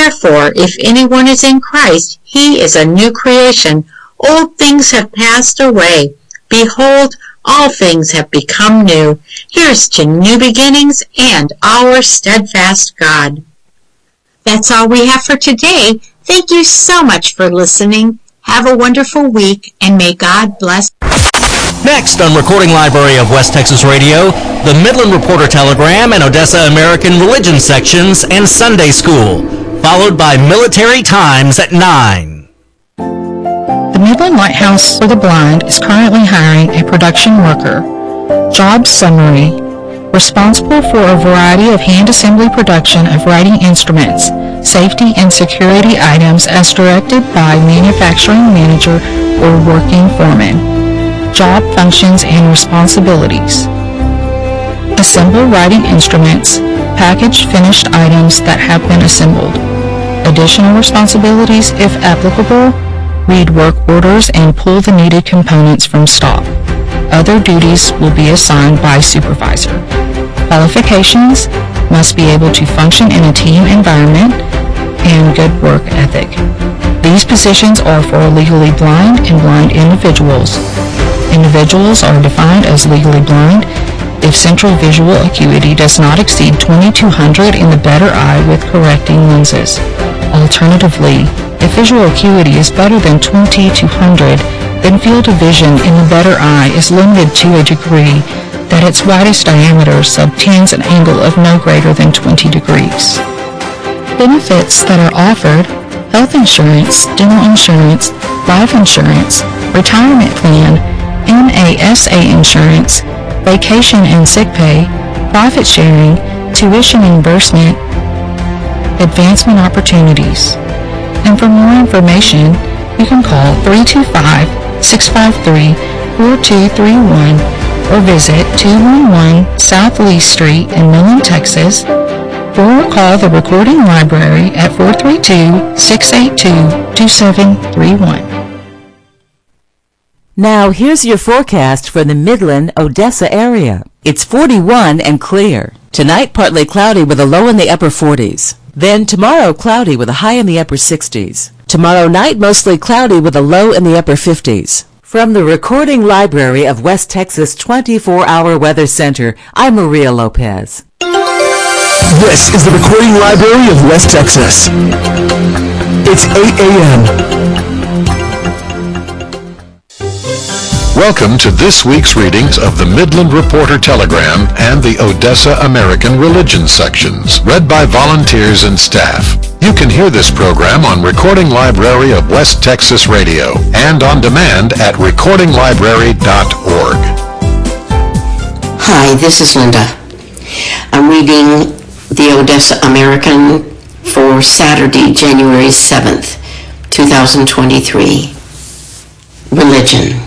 Therefore, if anyone is in Christ, he is a new creation. Old things have passed away. Behold, all things have become new. Here's to new beginnings and our steadfast God. That's all we have for today. Thank you so much for listening. Have a wonderful week, and may God bless. Next on Recording Library of West Texas Radio, the Midland Reporter Telegram and Odessa American Religion sections and Sunday School, followed by Military Times at 9. The Midland Lighthouse for the Blind is currently hiring a production worker. Job summary: responsible for a variety of hand assembly production of writing instruments, safety and security items as directed by manufacturing manager or working foreman. Job functions and responsibilities: assemble writing instruments, package finished items that have been assembled. Additional responsibilities, if applicable: read work orders and pull the needed components from stock. Other duties will be assigned by supervisor. Qualifications: must be able to function in a team environment and good work ethic. These positions are for legally blind and blind individuals. Individuals are defined as legally blind if central visual acuity does not exceed 2200 in the better eye with correcting lenses. Alternatively, if visual acuity is better than 2200, then field of vision in the better eye is limited to a degree that its widest diameter subtends an angle of no greater than 20 degrees. Benefits that are offered: health insurance, dental insurance, life insurance, retirement plan, NASA insurance, vacation and sick pay, profit sharing, tuition reimbursement, advancement opportunities. And for more information, you can call 325-653-4231 or visit 211 South Lee Street in Midland, Texas, or call the Recording Library at 432-682-2731. Now here's your forecast for the Midland-Odessa area. It's 41 and clear. Tonight partly cloudy with a low in the upper 40s. Then tomorrow cloudy with a high in the upper 60s. Tomorrow night mostly cloudy with a low in the upper 50s. From the Recording Library of West Texas 24-Hour Weather Center, I'm Maria Lopez. This is the Recording Library of West Texas. It's 8 a.m. Welcome to this week's readings of the Midland Reporter Telegram and the Odessa American Religion sections, read by volunteers and staff. You can hear this program on Recording Library of West Texas Radio and on demand at recordinglibrary.org. Hi, this is Linda. I'm reading the Odessa American for Saturday, January 7th, 2023. Religion.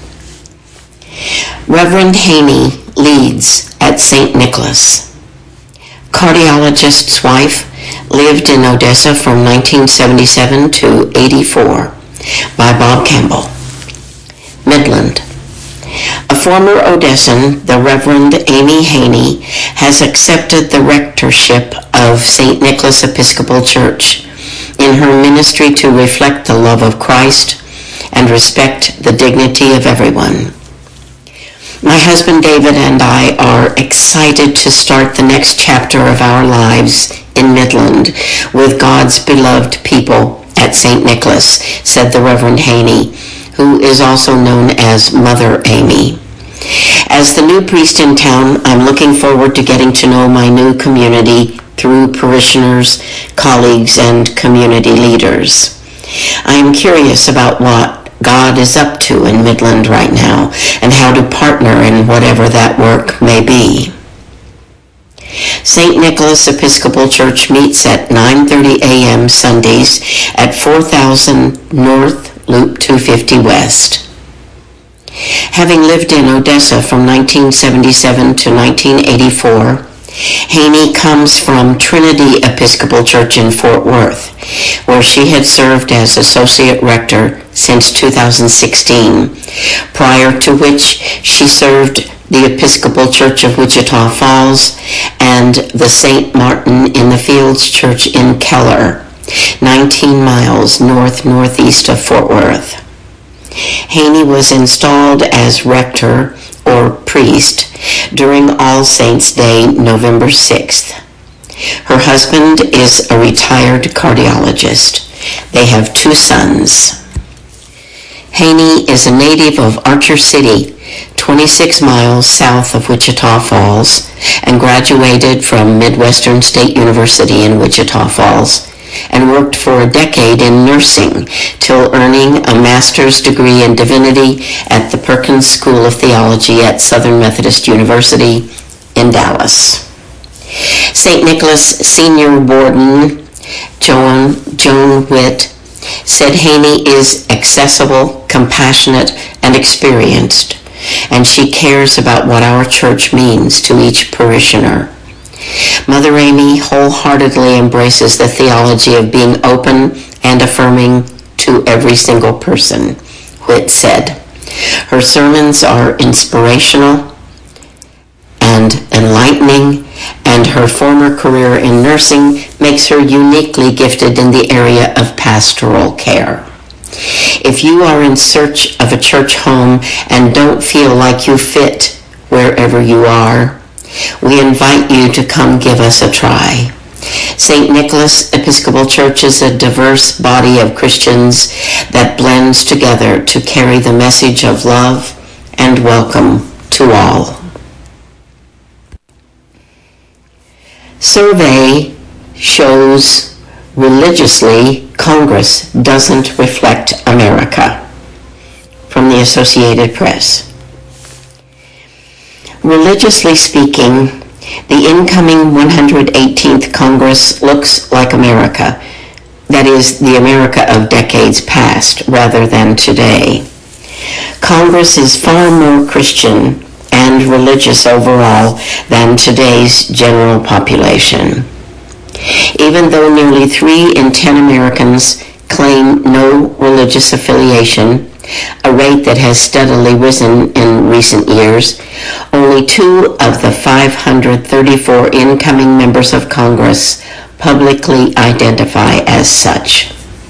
Reverend Haney leads at St. Nicholas. Cardiologist's wife lived in Odessa from 1977 to 84 by Bob Campbell. Midland. A former Odessan, the Reverend Amy Haney, has accepted the rectorship of St. Nicholas Episcopal Church in her ministry to reflect the love of Christ and respect the dignity of everyone. My husband David and I are excited to start the next chapter of our lives in Midland with God's beloved people at St. Nicholas, said the Reverend Haney, who is also known as Mother Amy. As the new priest in town, I'm looking forward to getting to know my new community through parishioners, colleagues, and community leaders. I am curious about what God is up to in Midland right now and how to partner in whatever that work may be. St. Nicholas Episcopal Church meets at 9:30 a.m. Sundays at 4000 North Loop 250 West. Having lived in Odessa from 1977 to 1984, Haney comes from Trinity Episcopal Church in Fort Worth, where she had served as associate rector since 2016, prior to which she served the Episcopal Church of Wichita Falls and the St. Martin in the Fields Church in Keller. 19 miles northeast of Fort Worth. Haney was installed as rector or priest during All Saints' Day, November 6th. Her husband is a retired cardiologist. They have 2 sons. Haney is a native of Archer City, 26 miles south of Wichita Falls, and graduated from Midwestern State University in Wichita Falls, and worked for a decade in nursing till earning a master's degree in divinity at the Perkins School of Theology at Southern Methodist University in Dallas. St. Nicholas Senior Warden Joan Witt said Haney is accessible, compassionate, and experienced, and she cares about what our church means to each parishioner. Mother Amy wholeheartedly embraces the theology of being open and affirming to every single person, Witt said. Her sermons are inspirational and enlightening, and her former career in nursing makes her uniquely gifted in the area of pastoral care. If you are in search of a church home and don't feel like you fit wherever you are, we invite you to come give us a try. St. Nicholas Episcopal Church is a diverse body of Christians that blends together to carry the message of love and welcome to all. Survey shows religiously Congress doesn't reflect America. From the Associated Press. Religiously speaking, the incoming 118th Congress looks like America. That is, the America of decades past rather than today. Congress is far more Christian and religious overall than today's general population. Even though nearly 3 in 10 Americans claim no religious affiliation, a rate that has steadily risen in recent years, only 2 of the 534 incoming members of Congress publicly identify as such.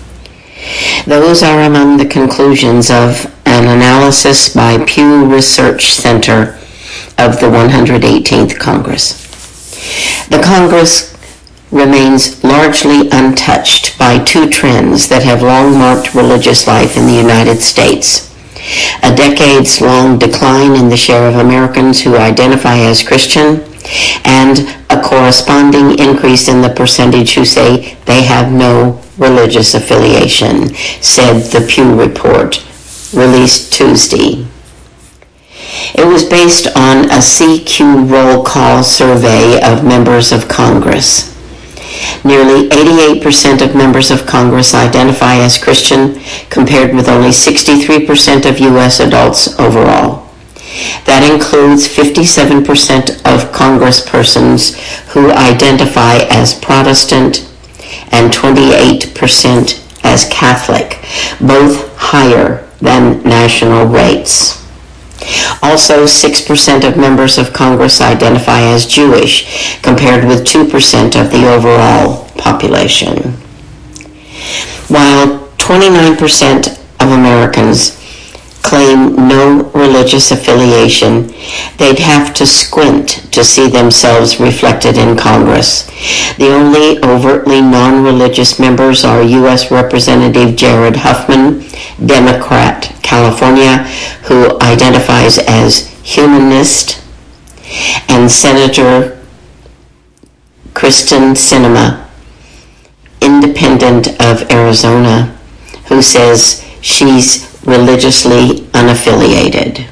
Those are among the conclusions of an analysis by Pew Research Center of the 118th Congress. The Congress remains largely untouched by 2 trends that have long marked religious life in the United States: a decades-long decline in the share of Americans who identify as Christian, and a corresponding increase in the percentage who say they have no religious affiliation, said the Pew Report, released Tuesday. It was based on a CQ roll call survey of members of Congress. Nearly 88% of members of Congress identify as Christian, compared with only 63% of U.S. adults overall. That includes 57% of congresspersons who identify as Protestant and 28% as Catholic, both higher than national rates. Also, 6% of members of Congress identify as Jewish, compared with 2% of the overall population. While 29% of Americans claim no religious affiliation, they'd have to squint to see themselves reflected in Congress. The only overtly non-religious members are U.S. Representative Jared Huffman, Democrat, California, who identifies as humanist, and Senator Kristen Sinema, independent of Arizona, who says she's religiously unaffiliated.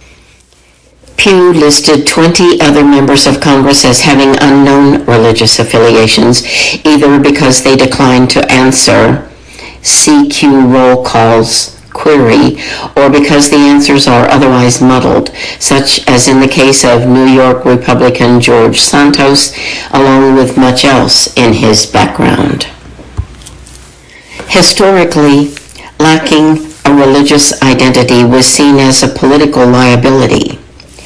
Pew listed 20 other members of Congress as having unknown religious affiliations, either because they declined to answer CQ roll call's query, or because the answers are otherwise muddled, such as in the case of New York Republican George Santos, along with much else in his background. Historically, lacking a religious identity was seen as a political liability.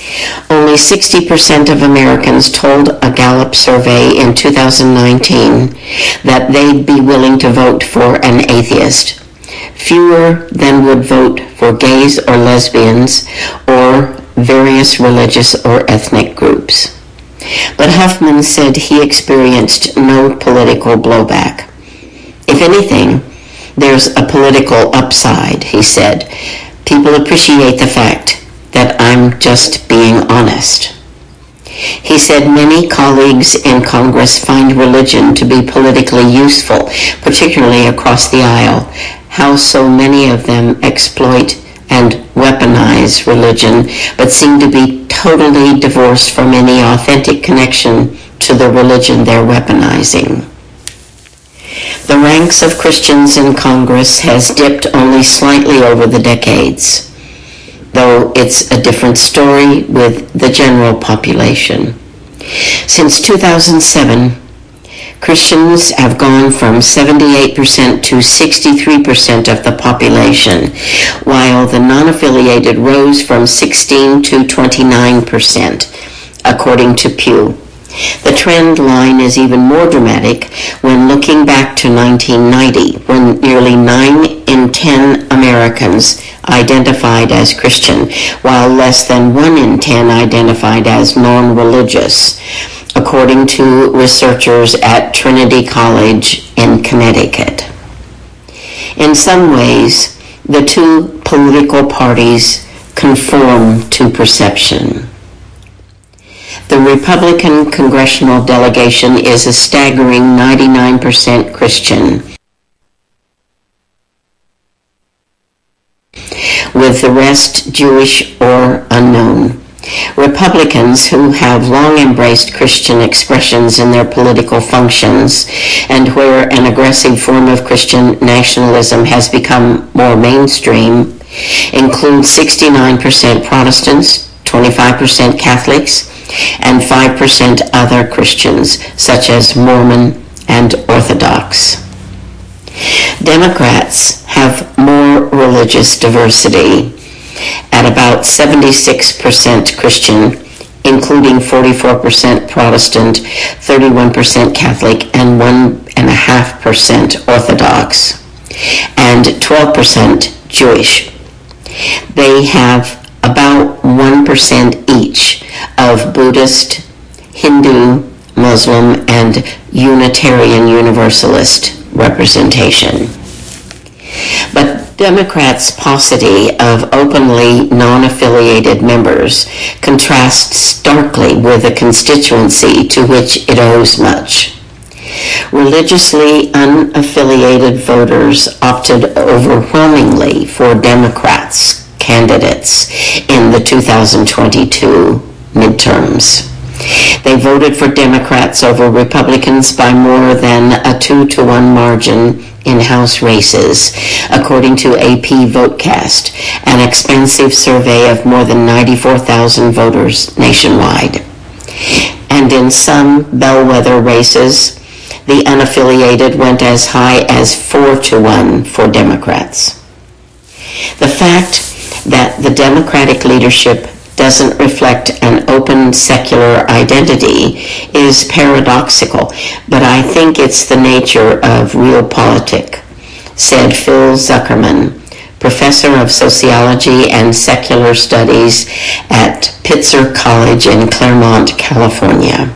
Only 60% of Americans told a Gallup survey in 2019 that they'd be willing to vote for an atheist. Fewer than would vote for gays or lesbians or various religious or ethnic groups. But Huffman said he experienced no political blowback. If anything, there's a political upside, he said. People appreciate the fact that I'm just being honest. He said many colleagues in Congress find religion to be politically useful, particularly across the aisle. How so many of them exploit and weaponize religion, but seem to be totally divorced from any authentic connection to the religion they're weaponizing. The ranks of Christians in Congress has dipped only slightly over the decades, though it's a different story with the general population. Since 2007, Christians have gone from 78% to 63% of the population, while the non-affiliated rose from 16 to 29%, according to Pew. The trend line is even more dramatic when looking back to 1990, when nearly 9 in 10 Americans identified as Christian, while less than 1 in 10 identified as non-religious, according to researchers at Trinity College in Connecticut. In some ways, the two political parties conform to perception. The Republican congressional delegation is a staggering 99% Christian, with the rest Jewish or unknown. Republicans, who have long embraced Christian expressions in their political functions and where an aggressive form of Christian nationalism has become more mainstream, include 69% Protestants, 25% Catholics, and 5% other Christians, such as Mormon and Orthodox. Democrats have more religious diversity, at about 76% Christian, including 44% Protestant, 31% Catholic, and 1.5% Orthodox, and 12% Jewish. They have about 1% each of Buddhist, Hindu, Muslim, and Unitarian Universalist representation. But Democrats' paucity of openly non-affiliated members contrasts starkly with a constituency to which it owes much. Religiously unaffiliated voters opted overwhelmingly for Democrats candidates in the 2022 midterms. They voted for Democrats over Republicans by more than a 2-to-1 margin in House races, according to AP Votecast, an expansive survey of more than 94,000 voters nationwide. And in some bellwether races, the unaffiliated went as high as 4-to-1 for Democrats. The fact that the Democratic leadership doesn't reflect an open secular identity is paradoxical, but I think it's the nature of realpolitik, said Phil Zuckerman, professor of sociology and secular studies at Pitzer College in Claremont, California.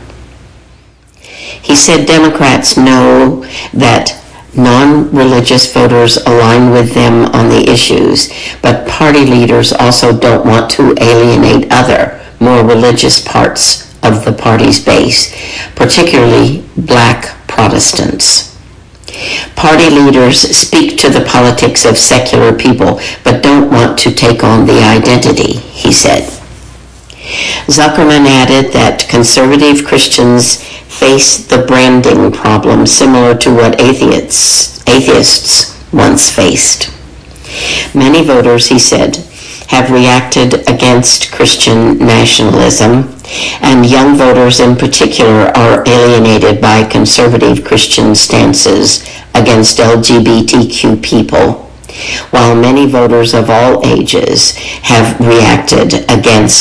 He said Democrats know that non-religious voters align with them on the issues, but party leaders also don't want to alienate other, more religious parts of the party's base, particularly black Protestants. Party leaders speak to the politics of secular people, but don't want to take on the identity, he said. Zuckerman added that conservative Christians face the branding problem similar to what atheists once faced. Many voters, he said, have reacted against Christian nationalism, and young voters in particular are alienated by conservative Christian stances against LGBTQ people, while many voters of all ages have reacted against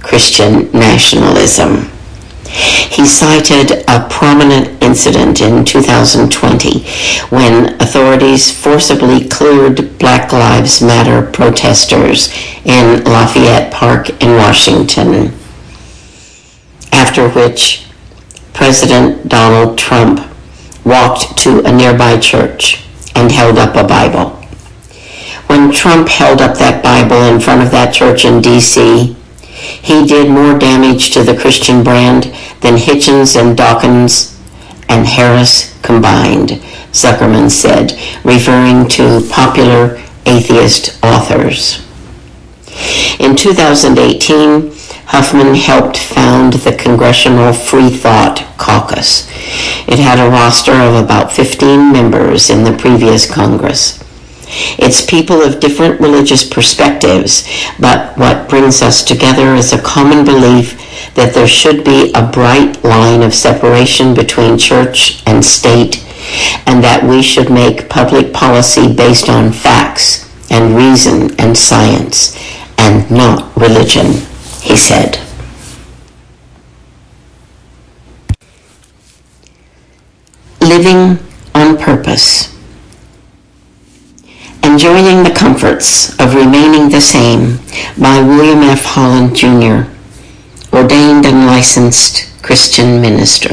Christian nationalism. He cited a prominent incident in 2020 when authorities forcibly cleared Black Lives Matter protesters in Lafayette Park in Washington, after which President Donald Trump walked to a nearby church and held up a Bible. When Trump held up that Bible in front of that church in D.C., he did more damage to the Christian brand than Hitchens and Dawkins and Harris combined, Zuckerman said, referring to popular atheist authors. In 2018, Huffman helped found the Congressional Free Thought Caucus. It had a roster of about 15 members in the previous Congress. It's people of different religious perspectives, but what brings us together is a common belief that there should be a bright line of separation between church and state, and that we should make public policy based on facts and reason and science, and not religion, he said. Living on Purpose. Enjoying the Comforts of Remaining the Same by William F. Holland, Jr., ordained and licensed Christian minister.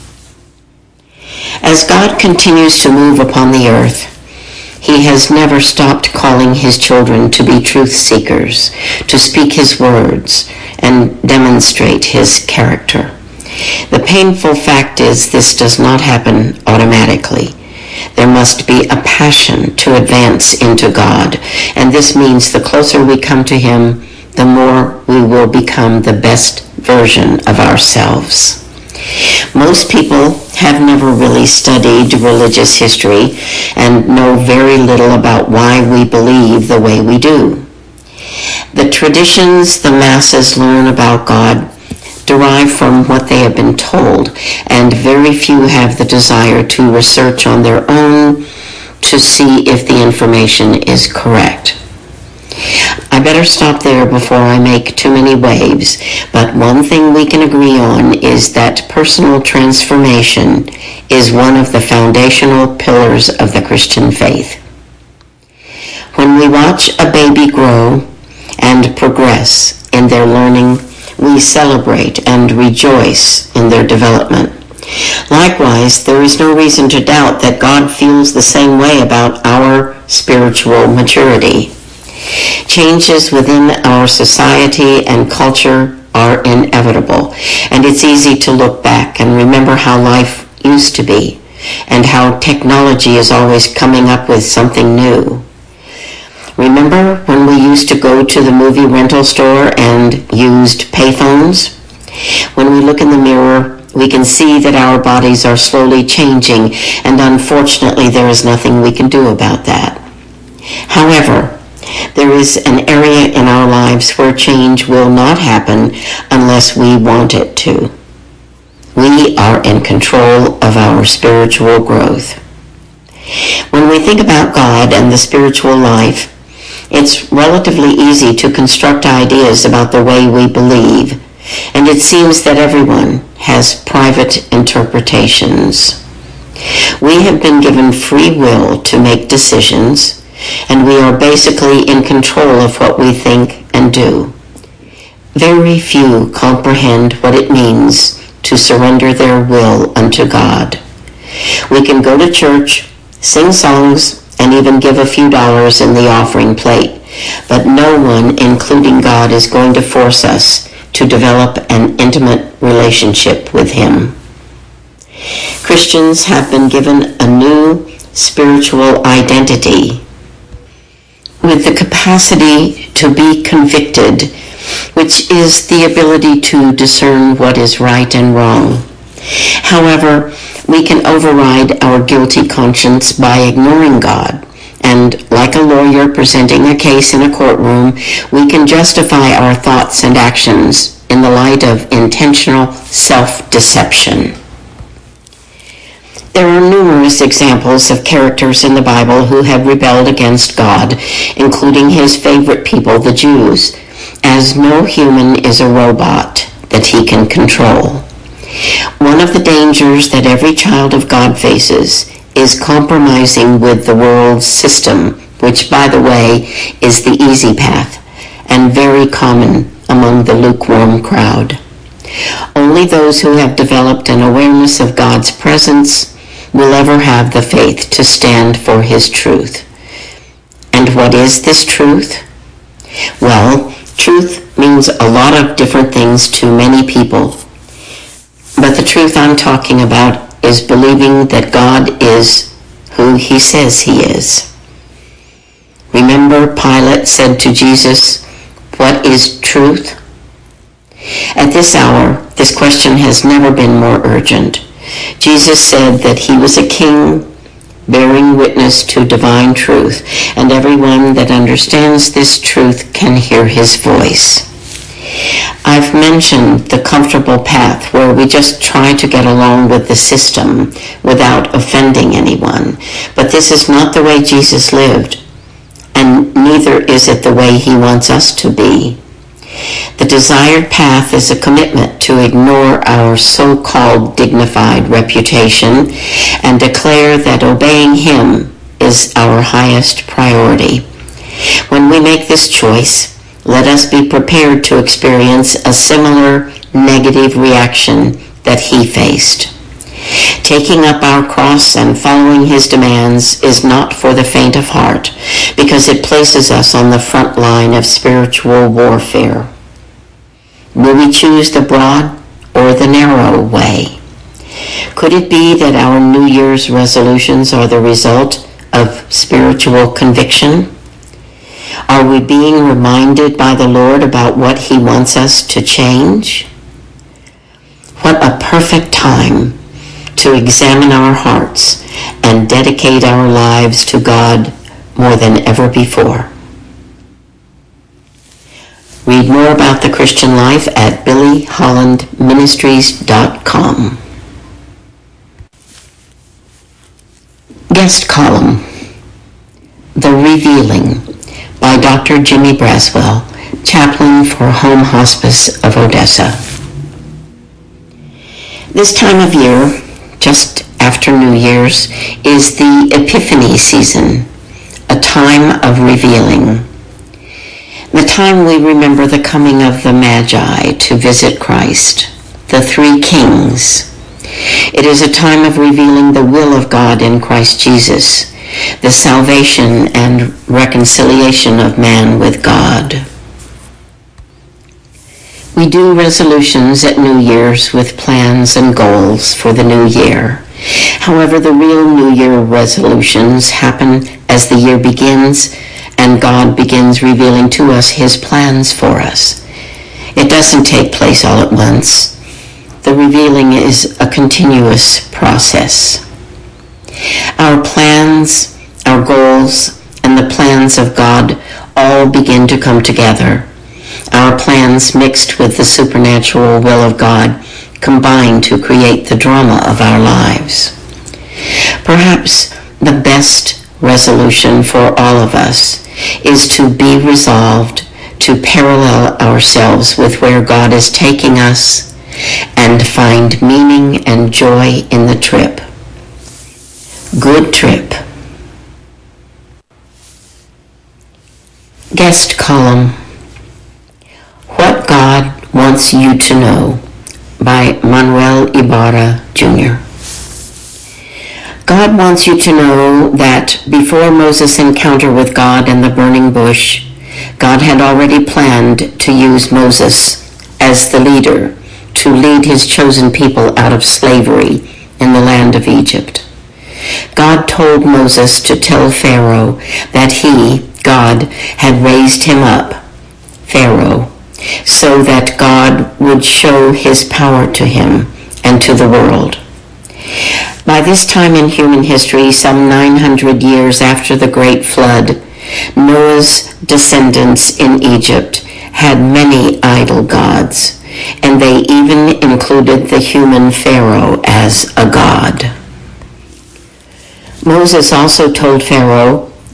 As God continues to move upon the earth, he has never stopped calling his children to be truth seekers, to speak his words, and demonstrate his character. The painful fact is this does not happen automatically. There must be a passion to advance into God, and this means the closer we come to him, the more we will become the best version of ourselves. Most people have never really studied religious history and know very little about why we believe the way we do. The traditions the masses learn about God derive from what they have been told, and very few have the desire to research on their own to see if the information is correct. I better stop there before I make too many waves, but one thing we can agree on is that personal transformation is one of the foundational pillars of the Christian faith. When we watch a baby grow and progress in their learning, we celebrate and rejoice in their development. Likewise, there is no reason to doubt that God feels the same way about our spiritual maturity. Changes within our society and culture are inevitable, and it's easy to look back and remember how life used to be, and how technology is always coming up with something new. Remember when we used to go to the movie rental store and used payphones? When we look in the mirror, we can see that our bodies are slowly changing, and unfortunately there is nothing we can do about that. However, there is an area in our lives where change will not happen unless we want it to. We are in control of our spiritual growth. When we think about God and the spiritual life, it's relatively easy to construct ideas about the way we believe, and it seems that everyone has private interpretations. We have been given free will to make decisions, and we are basically in control of what we think and do. Very few comprehend what it means to surrender their will unto God. We can go to church, sing songs, and even give a few dollars in the offering plate, but no one, including God, is going to force us to develop an intimate relationship with him. Christians have been given a new spiritual identity with the capacity to be convicted, which is the ability to discern what is right and wrong. However, we can override our guilty conscience by ignoring God, and like a lawyer presenting a case in a courtroom, we can justify our thoughts and actions in the light of intentional self-deception. There are numerous examples of characters in the Bible who have rebelled against God, including his favorite people, the Jews. as no human is a robot that he can control. One of the dangers that every child of God faces is compromising with the world's system, which, by the way, is the easy path and very common among the lukewarm crowd. Only those who have developed an awareness of God's presence will ever have the faith to stand for His truth. And what is this truth? Well, truth means a lot of different things to many people. But the truth I'm talking about is believing that God is who He says He is. Remember, Pilate said to Jesus, "What is truth?" At this hour, this question has never been more urgent. Jesus said that He was a king bearing witness to divine truth, and everyone that understands this truth can hear His voice. I've mentioned the comfortable path where we just try to get along with the system without offending anyone, but this is not the way Jesus lived, and neither is it the way He wants us to be. The desired path is a commitment to ignore our so-called dignified reputation and declare that obeying Him is our highest priority. When we make this choice, let us be prepared to experience a similar negative reaction that He faced. Taking up our cross and following His demands is not for the faint of heart, because it places us on the front line of spiritual warfare. Will we choose the broad or the narrow way? Could it be that our New Year's resolutions are the result of spiritual conviction? Are we being reminded by the Lord about what He wants us to change? What a perfect time to examine our hearts and dedicate our lives to God more than ever before. Read more about the Christian life at billyhollandministries.com. Guest column, The Revealing, by Dr. Jimmy Braswell, chaplain for Home Hospice of Odessa. This time of year, just after New Year's, is the Epiphany season, a time of revealing. The time we remember the coming of the Magi to visit Christ, the three kings. It is a time of revealing the will of God in Christ Jesus, the salvation and reconciliation of man with God. We do resolutions at New Year's with plans and goals for the new year. However, the real New Year resolutions happen as the year begins and God begins revealing to us His plans for us. It doesn't take place all at once. The revealing is a continuous process. Our plans, our goals, and the plans of God all begin to come together. Our plans mixed with the supernatural will of God combine to create the drama of our lives. Perhaps the best resolution for all of us is to be resolved to parallel ourselves with where God is taking us and find meaning and joy in the trip. Good trip. Guest column, What God Wants You to Know, by Manuel Ibarra, Jr. God wants you to know that before Moses' encounter with God in the burning bush, God had already planned to use Moses as the leader to lead His chosen people out of slavery in the land of Egypt. God told Moses to tell Pharaoh that He, God, had raised him up, Pharaoh, so that God would show His power to him and to the world. By this time in human history, some 900 years after the Great Flood, Noah's descendants in Egypt had many idol gods, and they even included the human Pharaoh as a god. Moses also told Pharaoh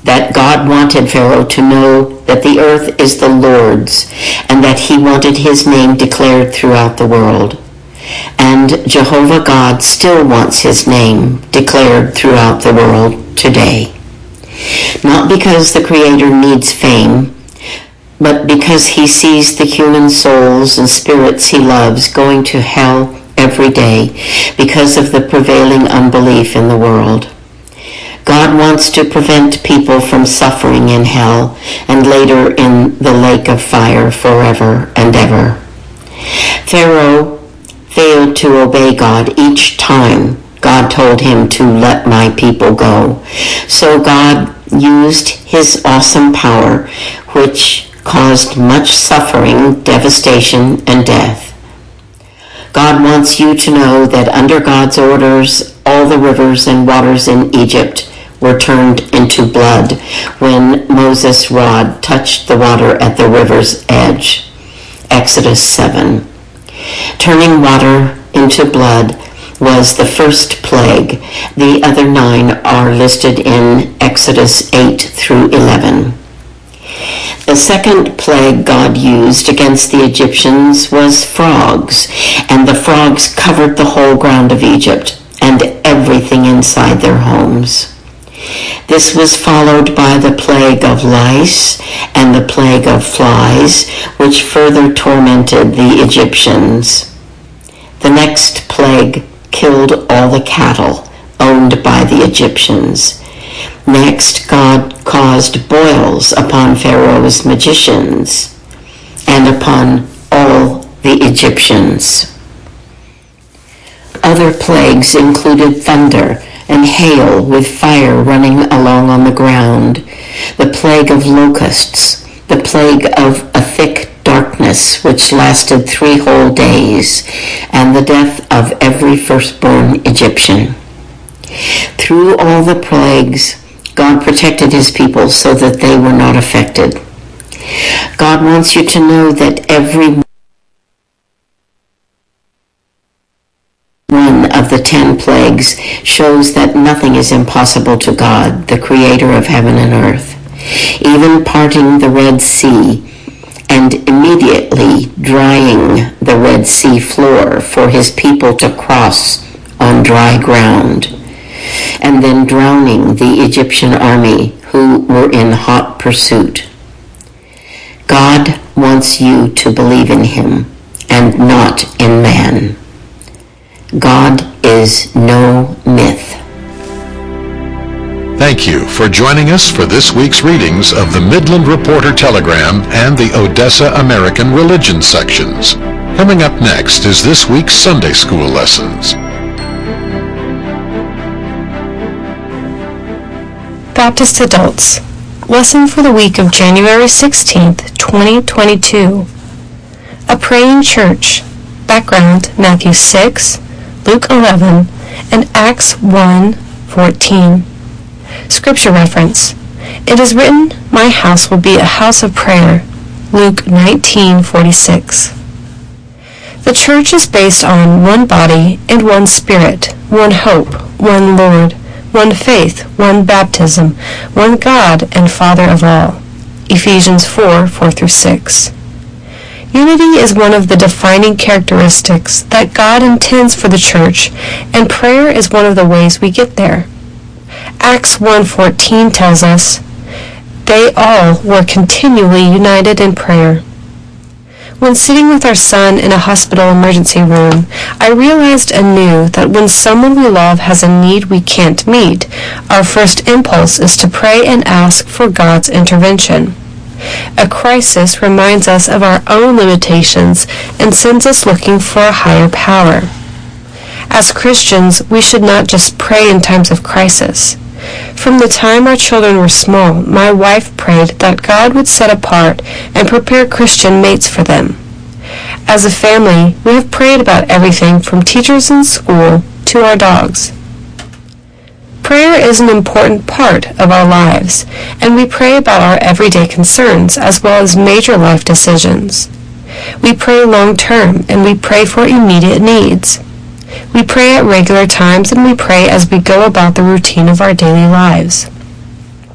that God wanted Pharaoh to know that the earth is the Lord's and that he wanted his name declared throughout the world. And Jehovah God still wants his name declared throughout the world today. Not because the Creator needs fame, but because he sees the human souls and spirits he loves going to hell every day because of the prevailing unbelief in the world. God wants to prevent people from suffering in hell and later in the lake of fire forever and ever. Pharaoh failed to obey God each time God told him to let my people go. So God used his awesome power, which caused much suffering, devastation, and death. God wants you to know that under God's orders, all the rivers and waters in Egypt were turned into blood when Moses' rod touched the water at the river's edge. Exodus 7. Turning water into blood was the first plague. The other 9 are listed in Exodus 8 through 11. The second plague God used against the Egyptians was frogs, and the frogs covered the whole ground of Egypt and everything inside their homes. This was followed by the plague of lice and the plague of flies, which further tormented the Egyptians. The next plague killed all the cattle owned by the Egyptians. Next, God caused boils upon Pharaoh's magicians and upon all the Egyptians. Other plagues included thunder and hail with fire running along on the ground, the plague of locusts, the plague of a thick darkness which lasted 3 whole days, and the death of every firstborn Egyptian. Through all the plagues, God protected his people so that they were not affected. God wants you to know that every one of the 10 plagues shows that nothing is impossible to God, the Creator of heaven and earth. Even parting the Red Sea and immediately drying the Red Sea floor for his people to cross on dry ground, and then drowning the Egyptian army who were in hot pursuit. God wants you to believe in him and not in man. God is no myth. Thank you for joining us for this week's readings of the Midland Reporter Telegram and the Odessa American Religion sections. Coming up next is this week's Sunday School lessons. Baptist Adults. Lesson for the week of January 16th, 2022. A Praying Church. Background, Matthew 6, Luke 11, and Acts 1:14. Scripture reference. It is written, "My house will be a house of prayer." Luke 19:46. The church is based on one body and one spirit, one hope, one Lord, one faith, one baptism, one God and Father of all. Ephesians 4:4-6. Unity is one of the defining characteristics that God intends for the church, and prayer is one of the ways we get there. Acts 1:14 tells us, "They all were continually united in prayer." When sitting with our son in a hospital emergency room, I realized anew that when someone we love has a need we can't meet, our first impulse is to pray and ask for God's intervention. A crisis reminds us of our own limitations and sends us looking for a higher power. As Christians, we should not just pray in times of crisis. From the time our children were small, my wife prayed that God would set apart and prepare Christian mates for them. As a family, we have prayed about everything from teachers in school to our dogs. Prayer is an important part of our lives, and we pray about our everyday concerns as well as major life decisions. We pray long-term, and we pray for immediate needs. We pray at regular times, and we pray as we go about the routine of our daily lives.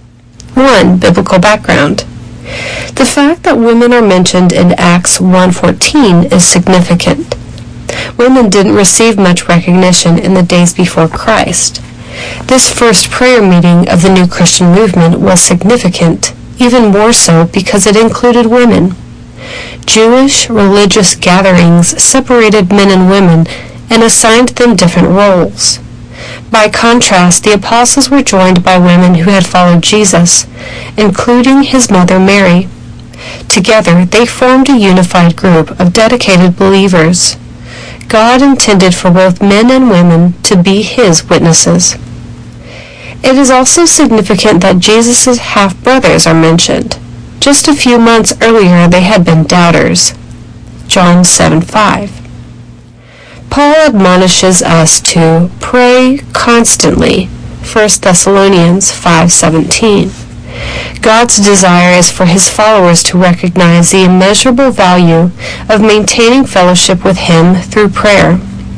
1. Biblical background. The fact that women are mentioned in Acts 1:14 is significant. Women didn't receive much recognition in the days before Christ. This first prayer meeting of the new Christian movement was significant, even more so because it included women. Jewish religious gatherings separated men and women and assigned them different roles. By contrast, the apostles were joined by women who had followed Jesus, including his mother Mary. Together, they formed a unified group of dedicated believers. God intended for both men and women to be his witnesses. It is also significant that Jesus' half-brothers are mentioned. Just a few months earlier, they had been doubters. John 7:5. Paul admonishes us to pray constantly. 1 Thessalonians 5:17. God's desire is for his followers to recognize the immeasurable value of maintaining fellowship with him through prayer.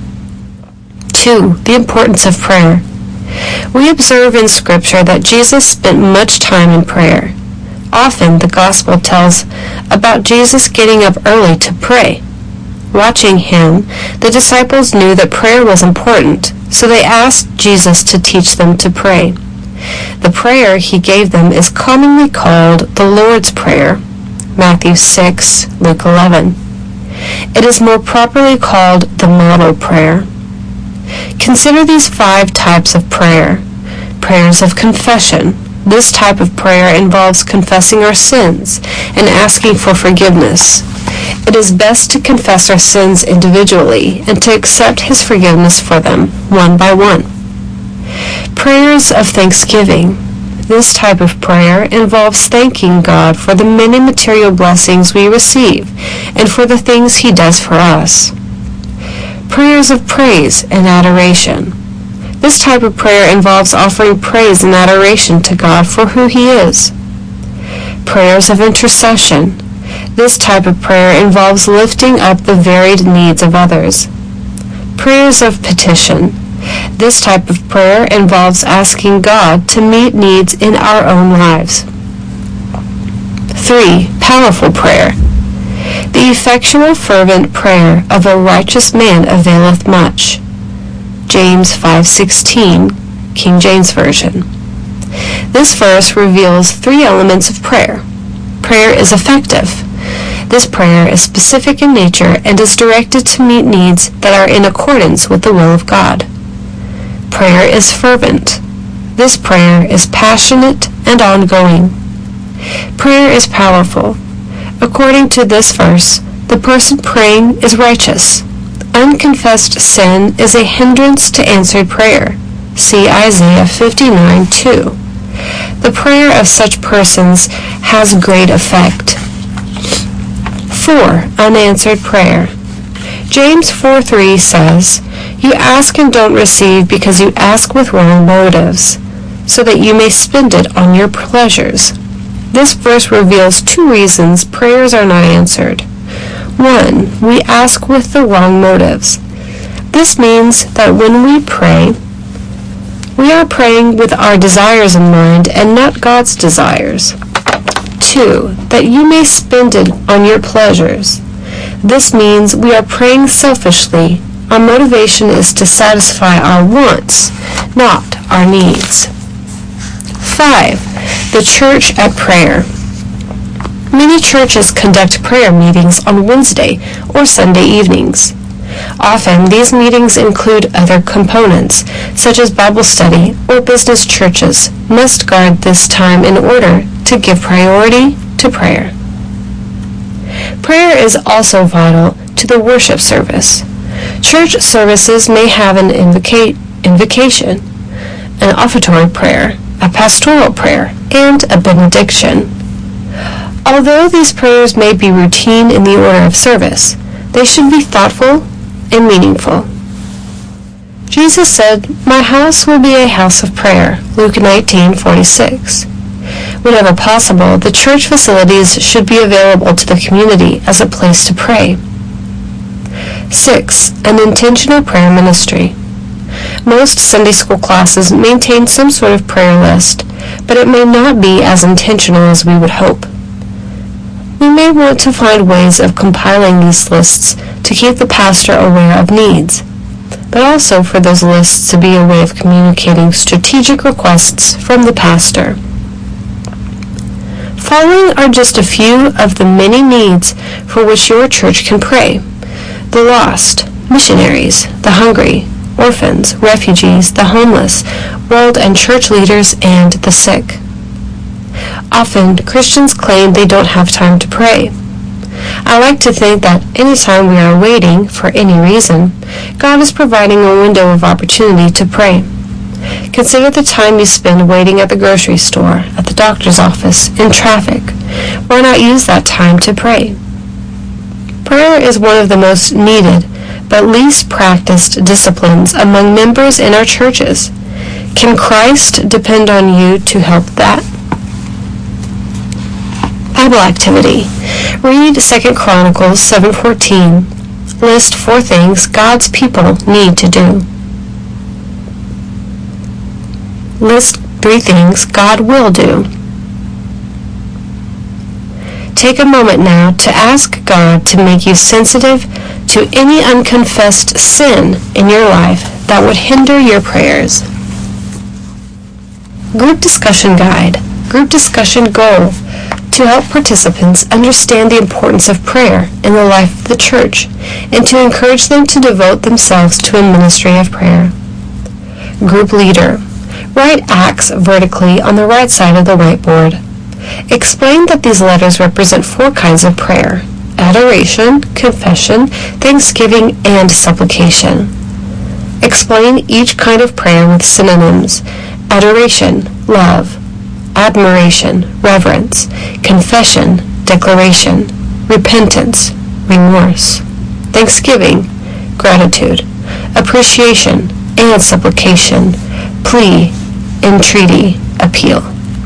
2. The importance of prayer. We observe in Scripture that Jesus spent much time in prayer. Often the Gospel tells about Jesus getting up early to pray. Watching him, the disciples knew that prayer was important, so they asked Jesus to teach them to pray. The prayer he gave them is commonly called the Lord's Prayer, Matthew 6, Luke 11. It is more properly called the Model Prayer. Consider these 5 types of prayer. Prayers of confession. This type of prayer involves confessing our sins and asking for forgiveness. It is best to confess our sins individually and to accept his forgiveness for them, one by one. Prayers of thanksgiving. This type of prayer involves thanking God for the many material blessings we receive and for the things he does for us. Prayers of praise and adoration. This type of prayer involves offering praise and adoration to God for who he is. Prayers of intercession. This type of prayer involves lifting up the varied needs of others. Prayers of petition. This type of prayer involves asking God to meet needs in our own lives. 3. Powerful prayer. The effectual fervent prayer of a righteous man availeth much. James 5:16, King James Version. This verse reveals 3 elements of prayer. Prayer is effective. This prayer is specific in nature and is directed to meet needs that are in accordance with the will of God. Prayer is fervent. This prayer is passionate and ongoing. Prayer is powerful. According to this verse, the person praying is righteous. Unconfessed sin is a hindrance to answered prayer. See Isaiah 59:2. The prayer of such persons has great effect. 4. Unanswered prayer. James 4:3 says, "You ask and don't receive because you ask with wrong motives, so that you may spend it on your pleasures." This verse reveals 2 reasons prayers are not answered. 1. We ask with the wrong motives. This means that when we pray, we are praying with our desires in mind and not God's desires. 2. That you may spend it on your pleasures. This means we are praying selfishly. Our motivation is to satisfy our wants, not our needs. 5. The church at prayer. Many churches conduct prayer meetings on Wednesday or Sunday evenings. Often, these meetings include other components, such as Bible study or business. Churches must guard this time in order to give priority to prayer. Prayer is also vital to the worship service. Church services may have an invocation, an offertory prayer, a pastoral prayer, and a benediction. Although these prayers may be routine in the order of service, they should be thoughtful and meaningful. Jesus said, "My house will be a house of prayer," Luke 19:46. Whenever possible, the church facilities should be available to the community as a place to pray. 6. An intentional prayer ministry. Most Sunday school classes maintain some sort of prayer list. but it may not be as intentional as we would hope. We may want to find ways of compiling these lists to keep the pastor aware of needs, but also for those lists to be a way of communicating strategic requests from the pastor. Following are just a few of the many needs for which your church can pray: the lost, missionaries, the hungry, orphans, refugees, the homeless, world and church leaders, and the sick. Often, Christians claim they don't have time to pray. I like to think that anytime we are waiting, for any reason, God is providing a window of opportunity to pray. Consider the time you spend waiting at the grocery store, at the doctor's office, in traffic. Why not use that time to pray? Prayer is one of the most needed but least practiced disciplines among members in our churches. Can Christ depend on you to help that? Bible activity. Read 2 Chronicles 7:14. List 4 things God's people need to do. List 3 things God will do. Take a moment now to ask God to make you sensitive to any unconfessed sin in your life that would hinder your prayers. Group discussion guide. Group discussion goal: to help participants understand the importance of prayer in the life of the church and to encourage them to devote themselves to a ministry of prayer. Group leader. Write Acts vertically on the right side of the whiteboard. Explain that these letters represent 4 kinds of prayer: adoration, confession, thanksgiving, and supplication. Explain each kind of prayer with synonyms: adoration, love; admiration, reverence; confession, declaration; repentance, remorse; thanksgiving, gratitude; appreciation, and supplication, plea, entreaty, appeal.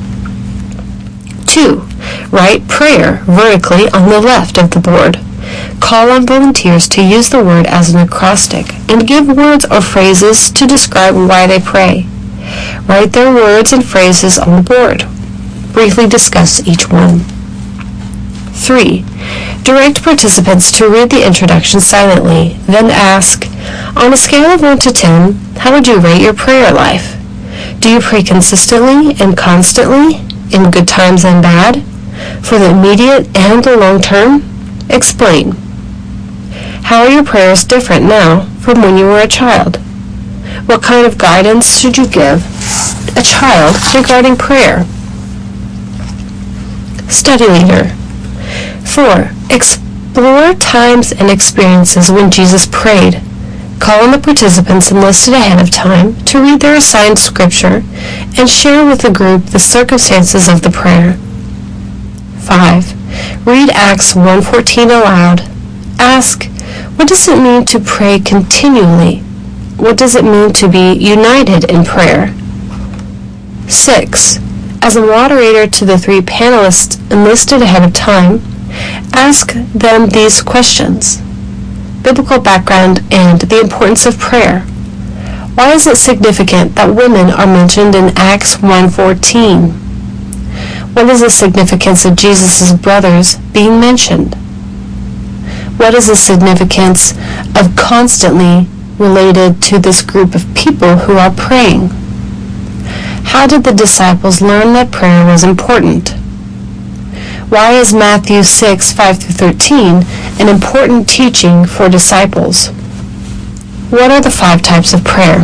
2. Write prayer vertically on the left of the board. Call on volunteers to use the word as an acrostic and give words or phrases to describe why they pray. Write their words and phrases on the board. Briefly discuss each one. 3. Direct participants to read the introduction silently, then ask, on a scale of 1 to 10, how would you rate your prayer life? Do you pray consistently and constantly, in good times and bad, for the immediate and the long term? Explain. How are your prayers different now from when you were a child? What kind of guidance should you give a child regarding prayer? Study leader. 4. Explore times and experiences when Jesus prayed. Call on the participants enlisted ahead of time to read their assigned scripture and share with the group the circumstances of the prayer. 5. Read Acts 1:14 aloud. Ask, what does it mean to pray continually? What does it mean to be united in prayer? 6. As a moderator to the 3 panelists enlisted ahead of time, ask them these questions: biblical background and the importance of prayer. Why is it significant that women are mentioned in Acts 1:14? What is the significance of Jesus' brothers being mentioned? What is the significance of constantly related to this group of people who are praying? How did the disciples learn that prayer was important? Why is Matthew 6:5-13 an important teaching for disciples? What are the 5 types of prayer?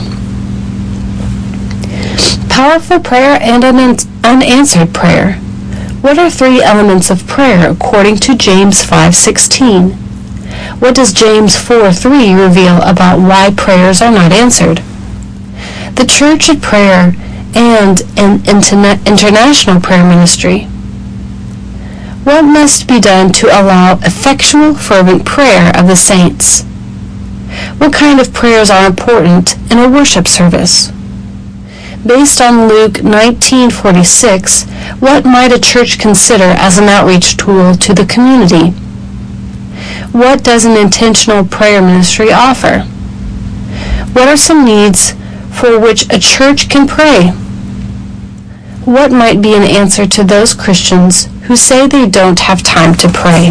Powerful prayer and unanswered prayer. What are 3 elements of prayer according to James 5:16? What does James 4:3 reveal about why prayers are not answered? The church at prayer and an international prayer ministry. What must be done to allow effectual, fervent prayer of the saints? What kind of prayers are important in a worship service? Based on Luke 19:46, what might a church consider as an outreach tool to the community? What does an intentional prayer ministry offer? What are some needs for which a church can pray? What might be an answer to those Christians who say they don't have time to pray?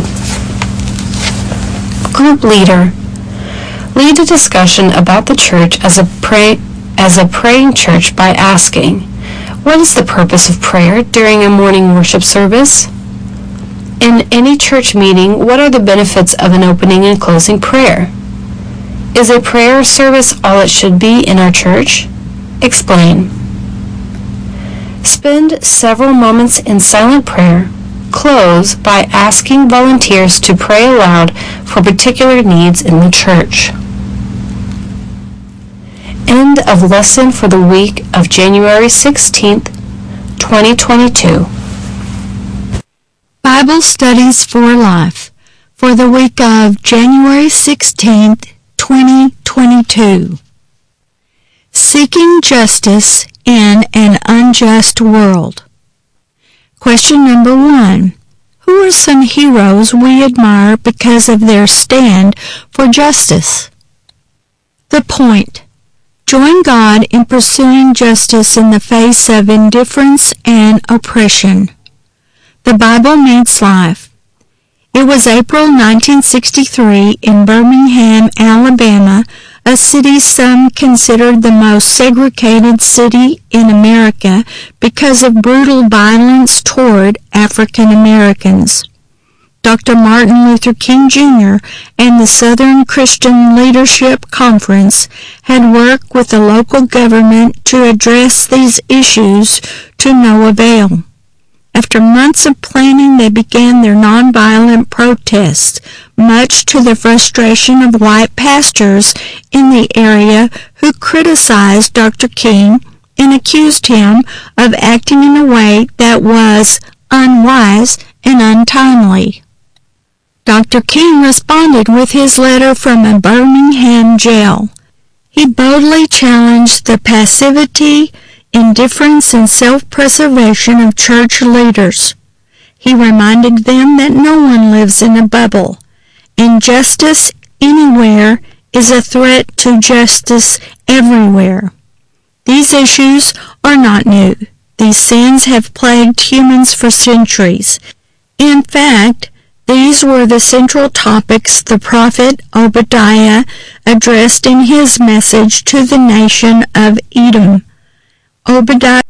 Group leader. Lead a discussion about the church as a praying church by asking, what is the purpose of prayer during a morning worship service? In any church meeting, what are the benefits of an opening and closing prayer? Is a prayer service all it should be in our church? Explain. Spend several moments in silent prayer. Close by asking volunteers to pray aloud for particular needs in the church. End of lesson for the week of January 16th, 2022. Bible Studies for Life for the week of January 16th, 2022. Seeking Justice in an Unjust World. Question number 1. Who are some heroes we admire because of their stand for justice? The point. Join God in pursuing justice in the face of indifference and oppression. The Bible Means Life. It was April 1963 in Birmingham, Alabama, a city some considered the most segregated city in America because of brutal violence toward African Americans. Dr. Martin Luther King Jr. and the Southern Christian Leadership Conference had worked with the local government to address these issues to no avail. After months of planning, they began their nonviolent protests, much to the frustration of white pastors in the area who criticized Dr. King and accused him of acting in a way that was unwise and untimely. Dr. King responded with his letter from a Birmingham jail. He boldly challenged the passivity, indifference, and self-preservation of church leaders. He reminded them that no one lives in a bubble. Injustice anywhere is a threat to justice everywhere. These issues are not new. These sins have plagued humans for centuries. In fact, these were the central topics the prophet Obadiah addressed in his message to the nation of Edom. Obadiah's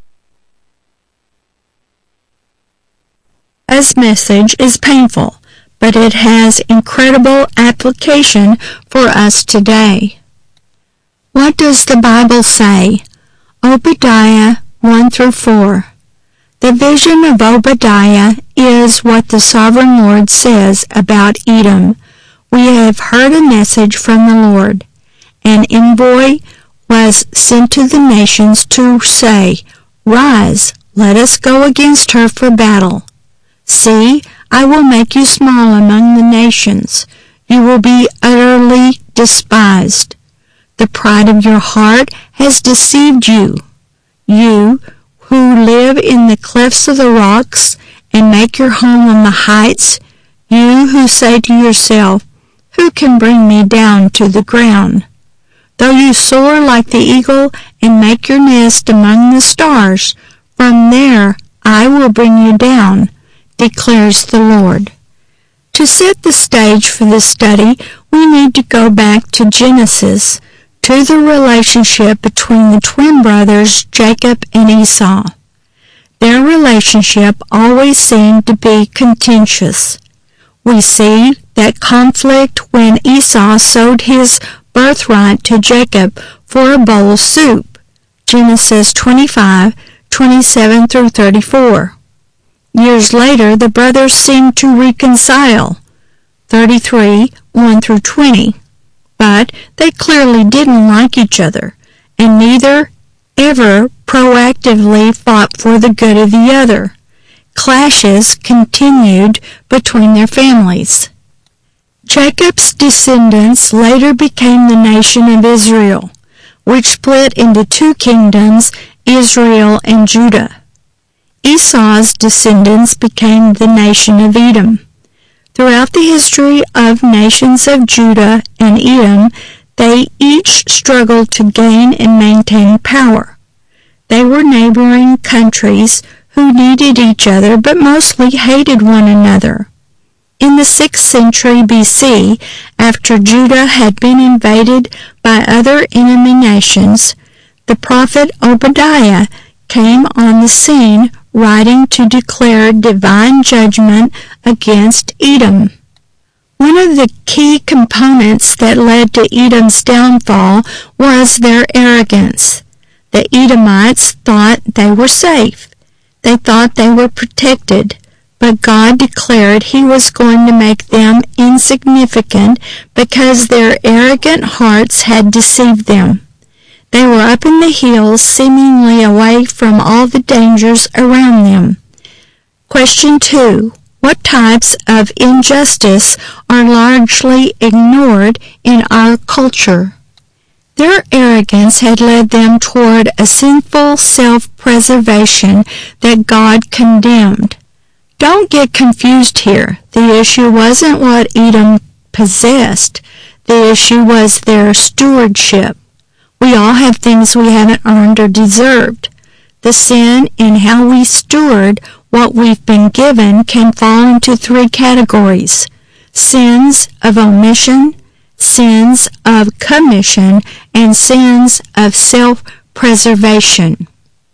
message is painful, but it has incredible application for us today. What does the Bible say? Obadiah 1-4. The vision of Obadiah is what the Sovereign Lord says about Edom. We have heard a message from the Lord. An envoy was sent to the nations to say, Rise, let us go against her for battle. See, I will make you small among the nations. You will be utterly despised. The pride of your heart has deceived you. You who live in the clefts of the rocks and make your home on the heights, you who say to yourself, Who can bring me down to the ground? Though you soar like the eagle and make your nest among the stars, from there I will bring you down, declares the Lord. To set the stage for this study, we need to go back to Genesis, to the relationship between the twin brothers Jacob and Esau. Their relationship always seemed to be contentious. We see that conflict when Esau sold his birthright to Jacob for a bowl of soup. Genesis 25:27-34. Years later, the brothers seemed to reconcile. 33:1-20. But they clearly didn't like each other, and neither ever proactively fought for the good of the other. Clashes continued between their families. Jacob's descendants later became the nation of Israel, which split into two kingdoms, Israel and Judah. Esau's descendants became the nation of Edom. Throughout the history of nations of Judah and Edom, they each struggled to gain and maintain power. They were neighboring countries who needed each other but mostly hated one another. In the 6th century BC, after Judah had been invaded by other enemy nations, the prophet Obadiah came on the scene, writing to declare divine judgment against Edom. One of the key components that led to Edom's downfall was their arrogance. The Edomites thought they were safe. They thought they were protected, but God declared He was going to make them insignificant because their arrogant hearts had deceived them. They were up in the hills, seemingly away from all the dangers around them. Question 2. What types of injustice are largely ignored in our culture? Their arrogance had led them toward a sinful self-preservation that God condemned. Don't get confused here. The issue wasn't what Edom possessed. The issue was their stewardship. We all have things we haven't earned or deserved. The sin in how we steward what we've been given can fall into 3 categories: sins of omission, sins of commission, and sins of self-preservation.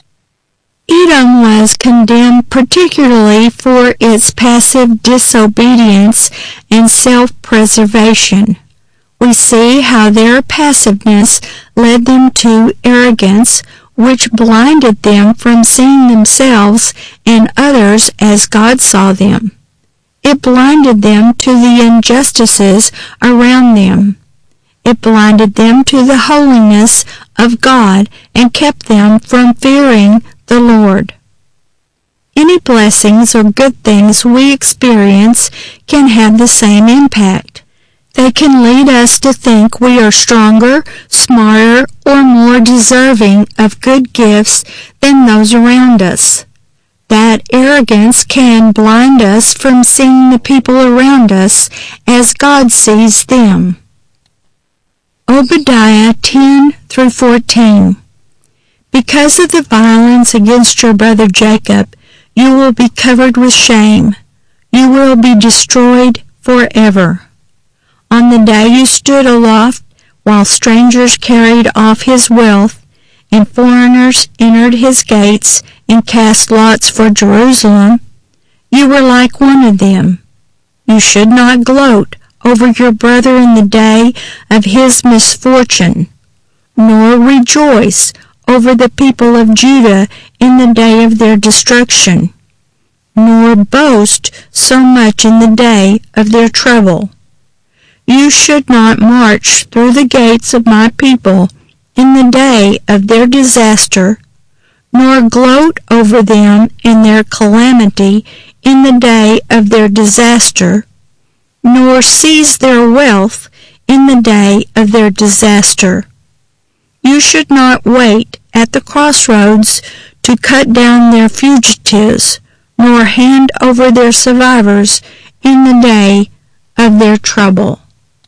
Edom was condemned particularly for its passive disobedience and self-preservation. We see how their passiveness led them to arrogance, which blinded them from seeing themselves and others as God saw them. It blinded them to the injustices around them. It blinded them to the holiness of God and kept them from fearing the Lord. Any blessings or good things we experience can have the same impact. They can lead us to think we are stronger, smarter, or more deserving of good gifts than those around us. That arrogance can blind us from seeing the people around us as God sees them. Obadiah 10-14. Because of the violence against your brother Jacob, you will be covered with shame. You will be destroyed forever. On the day you stood aloft, while strangers carried off his wealth, and foreigners entered his gates and cast lots for Jerusalem, you were like one of them. You should not gloat over your brother in the day of his misfortune, nor rejoice over the people of Judah in the day of their destruction, nor boast so much in the day of their trouble. You should not march through the gates of my people in the day of their disaster, nor gloat over them in their calamity in the day of their disaster, nor seize their wealth in the day of their disaster. You should not wait at the crossroads to cut down their fugitives, nor hand over their survivors in the day of their trouble.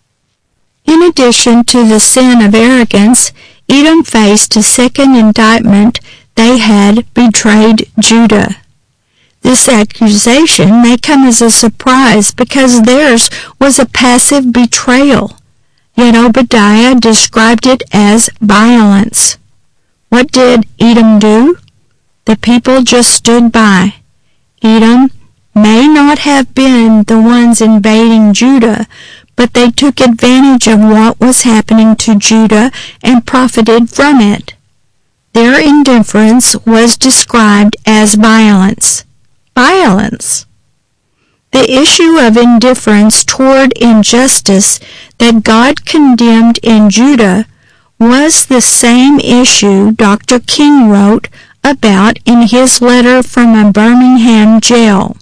In addition to the sin of arrogance, Edom faced a second indictment. They had betrayed Judah. This accusation may come as a surprise because theirs was a passive betrayal, yet Obadiah described it as violence. What did Edom do? The people just stood by. Edom may not have been the ones invading Judah, but they took advantage of what was happening to Judah and profited from it. Their indifference was described as violence. Violence. The issue of indifference toward injustice that God condemned in Judah was the same issue Dr. King wrote about in his letter from a Birmingham jail.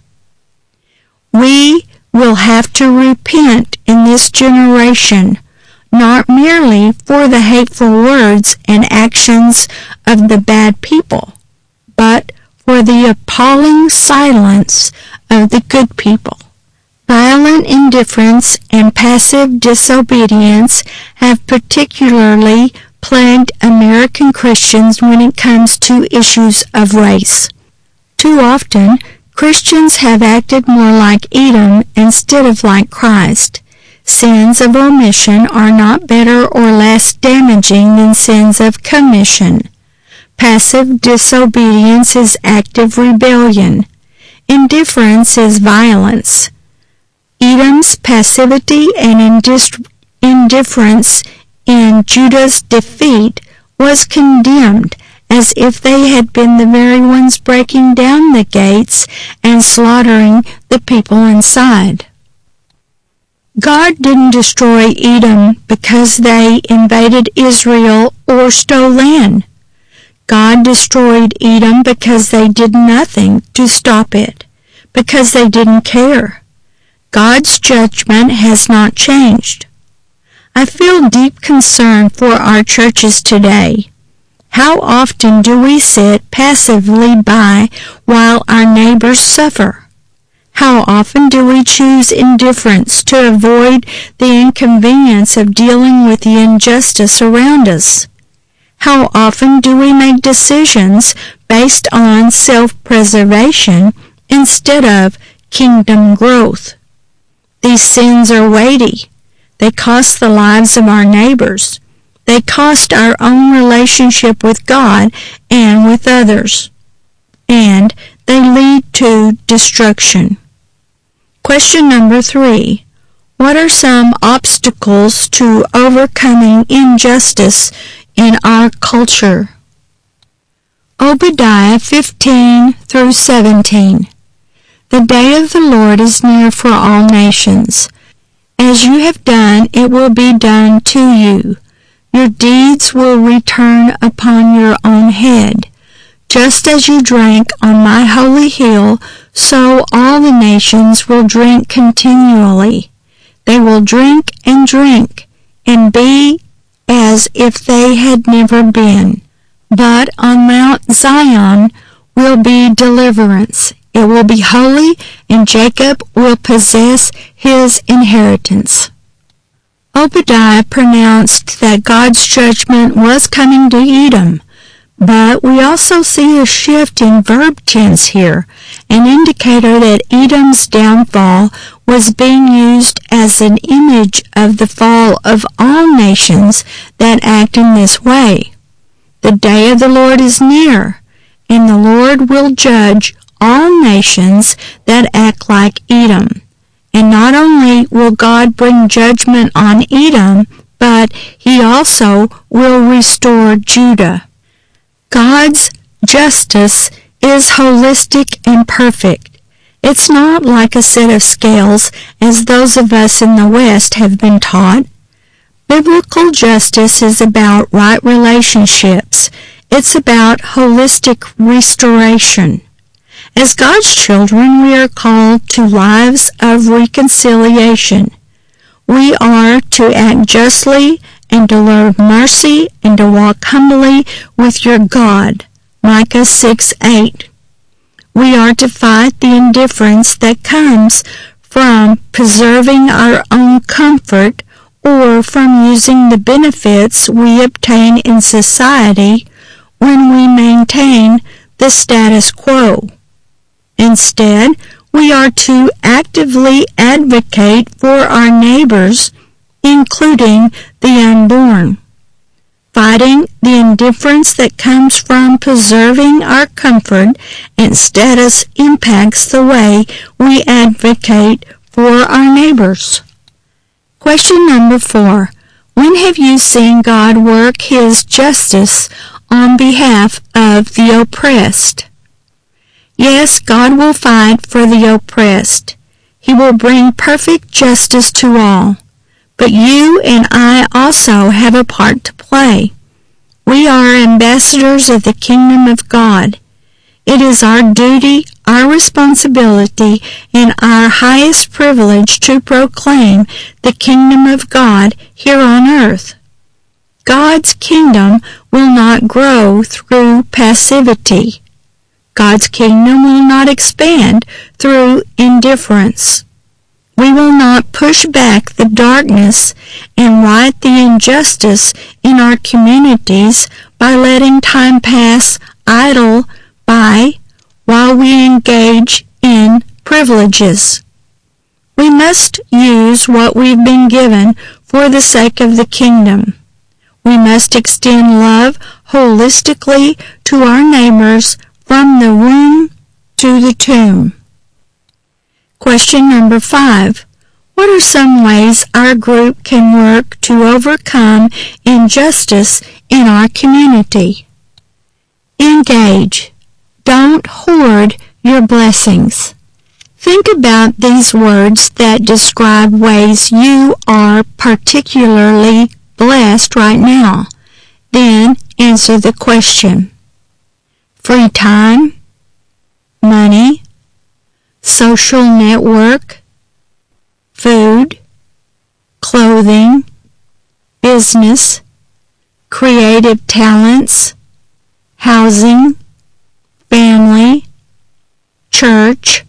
We will have to repent in this generation, not merely for the hateful words and actions of the bad people, but for the appalling silence of the good people. Violent indifference and passive disobedience have particularly plagued American Christians when it comes to issues of race. Too often, Christians have acted more like Edom instead of like Christ. Sins of omission are not better or less damaging than sins of commission. Passive disobedience is active rebellion. Indifference is violence. Edom's passivity and indifference in Judah's defeat was condemned as if they had been the very ones breaking down the gates and slaughtering the people inside. God didn't destroy Edom because they invaded Israel or stole land. God destroyed Edom because they did nothing to stop it, because they didn't care. God's judgment has not changed. I feel deep concern for our churches today. How often do we sit passively by while our neighbors suffer? How often do we choose indifference to avoid the inconvenience of dealing with the injustice around us? How often do we make decisions based on self-preservation instead of kingdom growth? These sins are weighty. They cost the lives of our neighbors. They cost our own relationship with God and with others. And they lead to destruction. Question number 3. What are some obstacles to overcoming injustice in our culture? Obadiah 15 through 17. The day of the Lord is near for all nations. As you have done, it will be done to you. Your deeds will return upon your own head. Just as you drank on my holy hill, so all the nations will drink continually. They will drink and be as if they had never been. But on Mount Zion will be deliverance. It will be holy, and Jacob will possess his inheritance. Obadiah pronounced that God's judgment was coming to Edom, but we also see a shift in verb tense here, an indicator that Edom's downfall was being used as an image of the fall of all nations that act in this way. The day of the Lord is near, and the Lord will judge all nations that act like Edom. And not only will God bring judgment on Edom, but he also will restore Judah. God's justice is holistic and perfect. It's not like a set of scales as those of us in the West have been taught. Biblical justice is about right relationships. It's about holistic restoration. As God's children, we are called to lives of reconciliation. We are to act justly and to love mercy and to walk humbly with your God. Micah 6:8. We are to fight the indifference that comes from preserving our own comfort or from using the benefits we obtain in society when we maintain the status quo. Instead, we are to actively advocate for our neighbors, including the unborn. Fighting the indifference that comes from preserving our comfort and status impacts the way we advocate for our neighbors. Question number 4. When have you seen God work his justice on behalf of the oppressed? Yes, God will fight for the oppressed. He will bring perfect justice to all. But you and I also have a part to play. We are ambassadors of the kingdom of God. It is our duty, our responsibility, and our highest privilege to proclaim the kingdom of God here on earth. God's kingdom will not grow through passivity. God's kingdom will not expand through indifference. We will not push back the darkness and right the injustice in our communities by letting time pass idle by while we engage in privileges. We must use what we've been given for the sake of the kingdom. We must extend love holistically to our neighbors from the womb to the tomb. Question number 5. What are some ways our group can work to overcome injustice in our community? Engage. Don't hoard your blessings. Think about these words that describe ways you are particularly blessed right now. Then answer the question. Free time, money, social network, food, clothing, business, creative talents, housing, family, church,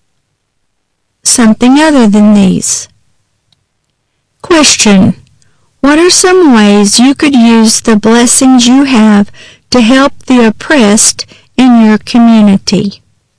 something other than these. Question. What are some ways you could use the blessings you have to help the oppressed in your community?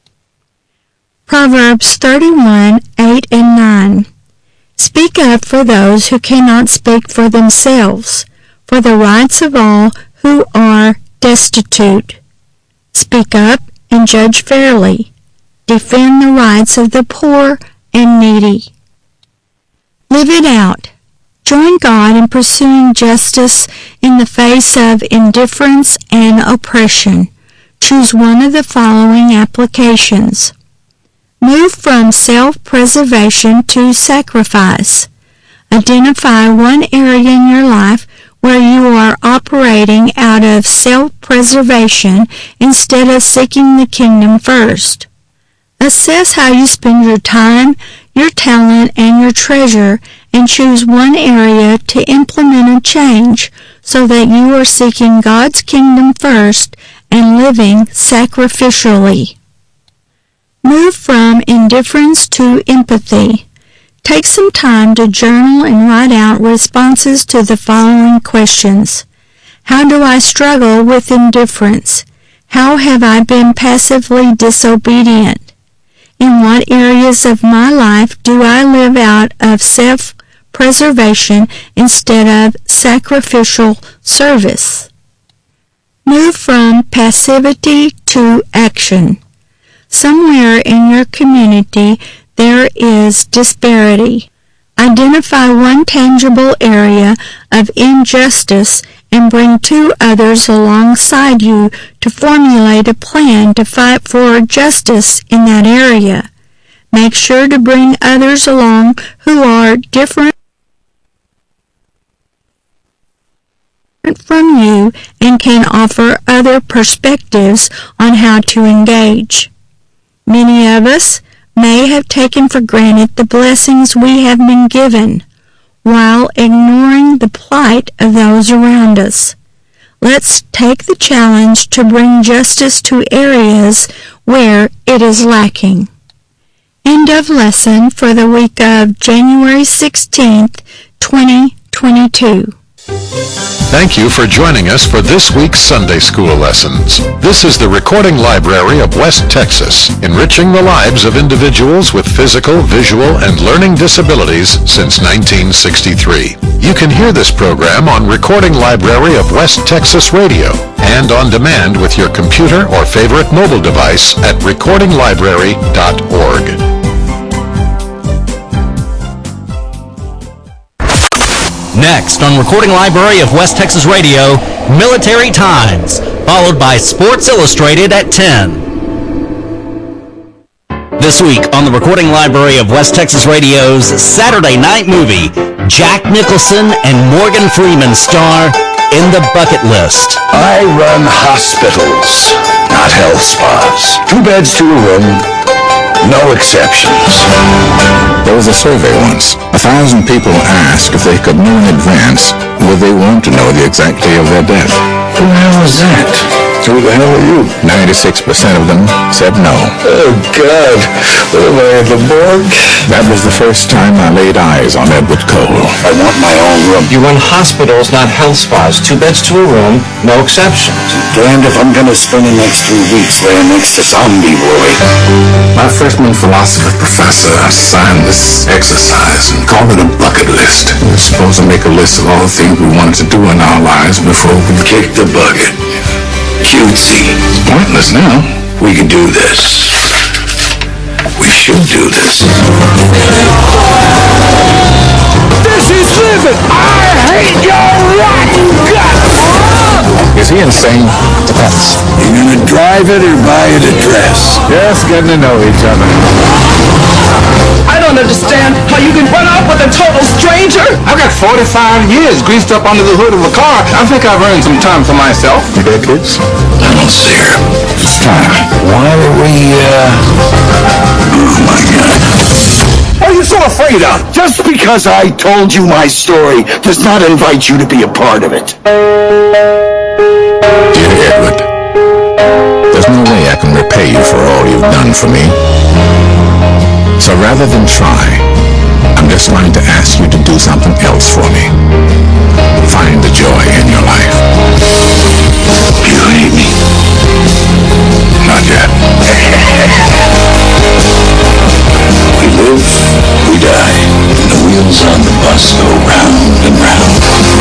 Proverbs 31:8 and 9. Speak up for those who cannot speak for themselves, for the rights of all who are destitute. Speak up and judge fairly. Defend the rights of the poor and needy. Live it out. Join God in pursuing justice in the face of indifference and oppression. Choose one of the following applications. Move from self-preservation to sacrifice. Identify one area in your life where you are operating out of self-preservation instead of seeking the kingdom first. Assess how you spend your time, your talent, and your treasure, and choose one area to implement a change so that you are seeking God's kingdom first and living sacrificially. Move from indifference to empathy. Take some time to journal and write out responses to the following questions. How do I struggle with indifference? How have I been passively disobedient? In what areas of my life do I live out of self-preservation instead of sacrificial service? Move from passivity to action. Somewhere in your community there is disparity. Identify one tangible area of injustice and bring 2 others alongside you to formulate a plan to fight for justice in that area. Make sure to bring others along who are different from you and can offer other perspectives on how to engage. Many of us may have taken for granted the blessings we have been given, while ignoring the plight of those around us. Let's take the challenge to bring justice to areas where it is lacking. End of lesson for the week of January 16th, 2022. Thank you for joining us for this week's Sunday School lessons. This is the Recording Library of West Texas, enriching the lives of individuals with physical, visual, and learning disabilities since 1963. You can hear this program on Recording Library of West Texas Radio and on demand with your computer or favorite mobile device at recordinglibrary.org. Next on Recording Library of West Texas Radio, Military Times, followed by Sports Illustrated at 10. This week on the Recording Library of West Texas Radio's Saturday night movie, Jack Nicholson and Morgan Freeman star in The Bucket List. I run hospitals, not health spas. 2 beds to a room, no exceptions. There was a survey once. 1,000 people asked if they could know in advance whether they want to know the exact day of their death. Who the hell is that? Who the hell are you? 96% of them said no. Oh, God. The morgue? That was the first time I laid eyes on Edward Cole. I want my own room. You run hospitals, not health spas. 2 beds to a room, no exceptions. Damned if I'm gonna spend the next 3 weeks laying next to Zombie Boy. My freshman philosophy professor assigned this exercise and called it a bucket list. We were supposed to make a list of all the things we wanted to do in our lives before we Kick the bucket. Cutesy. It's pointless now. We can do this. We should do this. This is living! I hate your rotten guts! Is he insane? Depends. You gonna drive it or buy it a dress? Just getting to know each other. I don't understand how you can run off with a total stranger. I've got 45 years greased up under the hood of a car. I think I've earned some time for myself. You got kids? I don't see her. It's time. Why are we, Oh my God. What are you so afraid of? Just because I told you my story does not invite you to be a part of it. Dear Edward, there's no way I can repay you for all you've done for me. So rather than try, I'm just going to ask you to do something else for me. Find the joy in your life. You hate me? Not yet. We live, we die, and the wheels on the bus go round and round.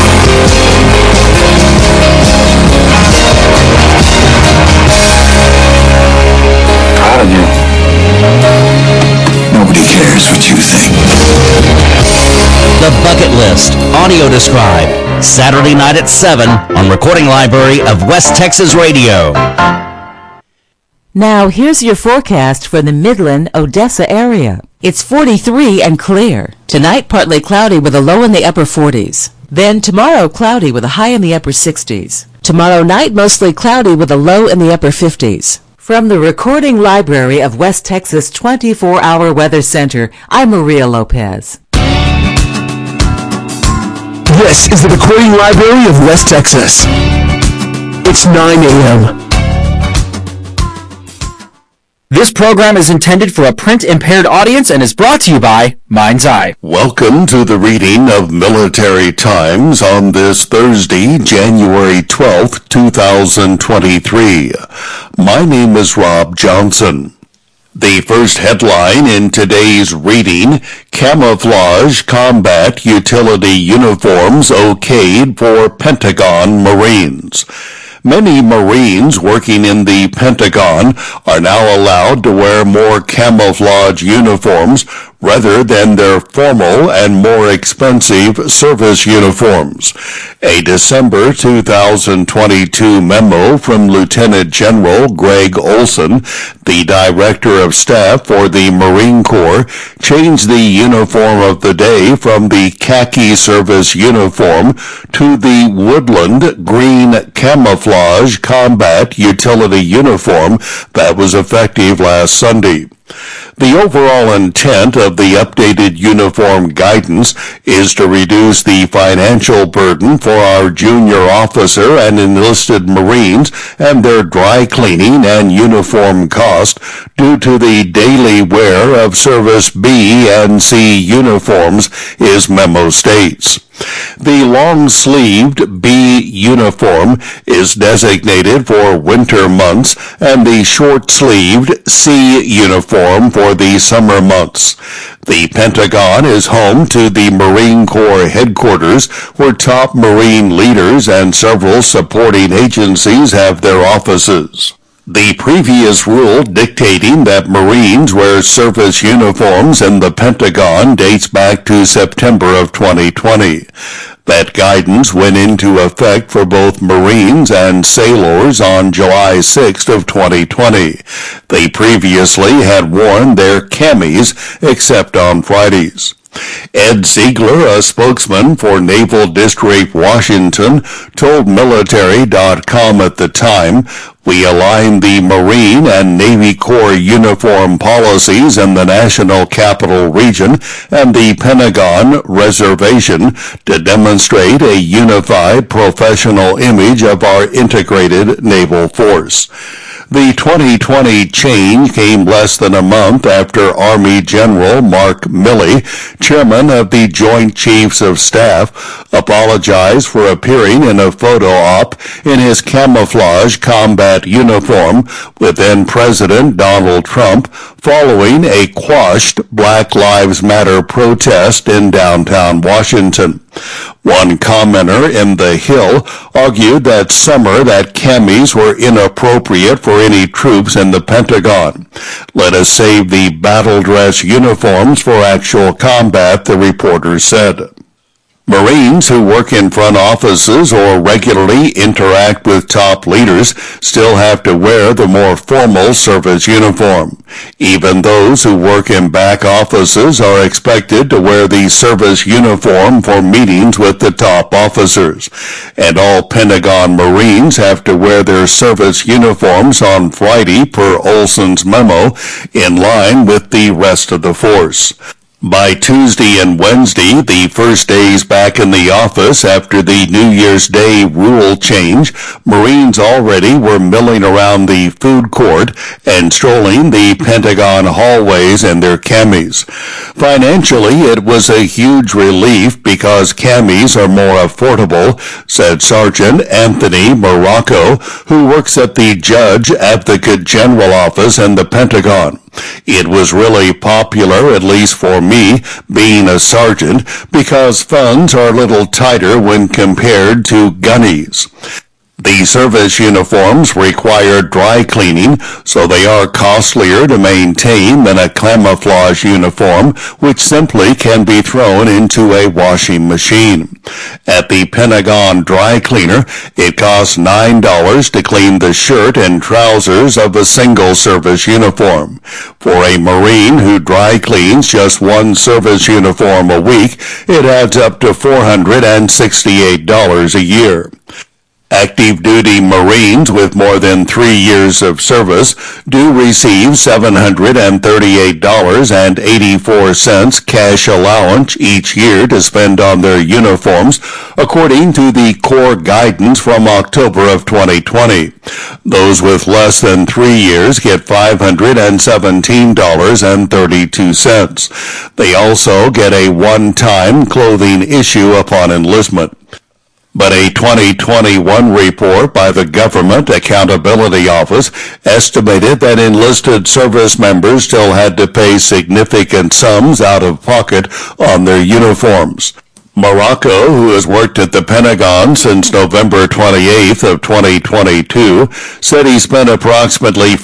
Proud of you. Nobody cares what you think. The Bucket List, audio described, Saturday night at 7 on Recording Library of West Texas Radio. Now, here's your forecast for the Midland, Odessa area. It's 43 and clear. Tonight, partly cloudy with a low in the upper 40s. Then tomorrow, cloudy with a high in the upper 60s. Tomorrow night, mostly cloudy with a low in the upper 50s. From the Recording Library of West Texas 24-Hour Weather Center, I'm Maria Lopez. This is the Recording Library of West Texas. It's 9 a.m. This program is intended for a print-impaired audience and is brought to you by Mind's Eye. Welcome to the reading of Military Times on this Thursday, January 12th, 2023. My name is Rob Johnson. The first headline in today's reading, Camouflage Combat Utility Uniforms Okayed for Pentagon Marines. Many Marines working in the Pentagon are now allowed to wear more camouflage uniforms rather than their formal and more expensive service uniforms. A December 2022 memo from Lieutenant General Greg Olson, the Director of Staff for the Marine Corps, changed the uniform of the day from the khaki service uniform to the woodland green camouflage combat utility uniform that was effective last Sunday. The overall intent of the updated uniform guidance is to reduce the financial burden for our junior officer and enlisted Marines and their dry cleaning and uniform cost due to the daily wear of Service B and C uniforms, his memo states. The long-sleeved B uniform is designated for winter months and the short-sleeved C uniform for the summer months. The Pentagon is home to the Marine Corps headquarters, where top Marine leaders and several supporting agencies have their offices. The previous rule dictating that Marines wear service uniforms in the Pentagon dates back to September of 2020. That guidance went into effect for both Marines and sailors on July 6th of 2020. They previously had worn their camis except on Fridays. Ed Ziegler, a spokesman for Naval District Washington, told Military.com at the time, We align the Marine and Navy Corps uniform policies in the National Capital Region and the Pentagon Reservation to demonstrate a unified professional image of our integrated naval force. The 2020 change came less than a month after Army General Mark Milley, chairman of the Joint Chiefs of Staff, apologized for appearing in a photo op in his camouflage combat uniform with then-President Donald Trump following a quashed Black Lives Matter protest in downtown Washington. One commenter in The Hill argued that camis were inappropriate for any troops in the Pentagon. Let us save the battle dress uniforms for actual combat, the reporter said. Marines who work in front offices or regularly interact with top leaders still have to wear the more formal service uniform. Even those who work in back offices are expected to wear the service uniform for meetings with the top officers. And all Pentagon Marines have to wear their service uniforms on Friday per Olson's memo, in line with the rest of the force. By Tuesday and Wednesday, the first days back in the office after the New Year's Day rule change, Marines already were milling around the food court and strolling the Pentagon hallways in their camis. Financially, it was a huge relief because camis are more affordable, said Sergeant Anthony Morocco, who works at the Judge Advocate General Office in the Pentagon. It was really popular, at least for me, being a sergeant, because funds are a little tighter when compared to gunnies. The service uniforms require dry cleaning, so they are costlier to maintain than a camouflage uniform, which simply can be thrown into a washing machine. At the Pentagon dry cleaner, it costs $9 to clean the shirt and trousers of a single service uniform. For a Marine who dry cleans just one service uniform a week, it adds up to $468 a year. Active duty Marines with more than 3 years of service do receive $738.84 cash allowance each year to spend on their uniforms, according to the Corps guidance from October of 2020. Those with less than 3 years get $517.32. They also get a one-time clothing issue upon enlistment. But a 2021 report by the Government Accountability Office estimated that enlisted service members still had to pay significant sums out of pocket on their uniforms. Morocco, who has worked at the Pentagon since November 28th of 2022, said he spent approximately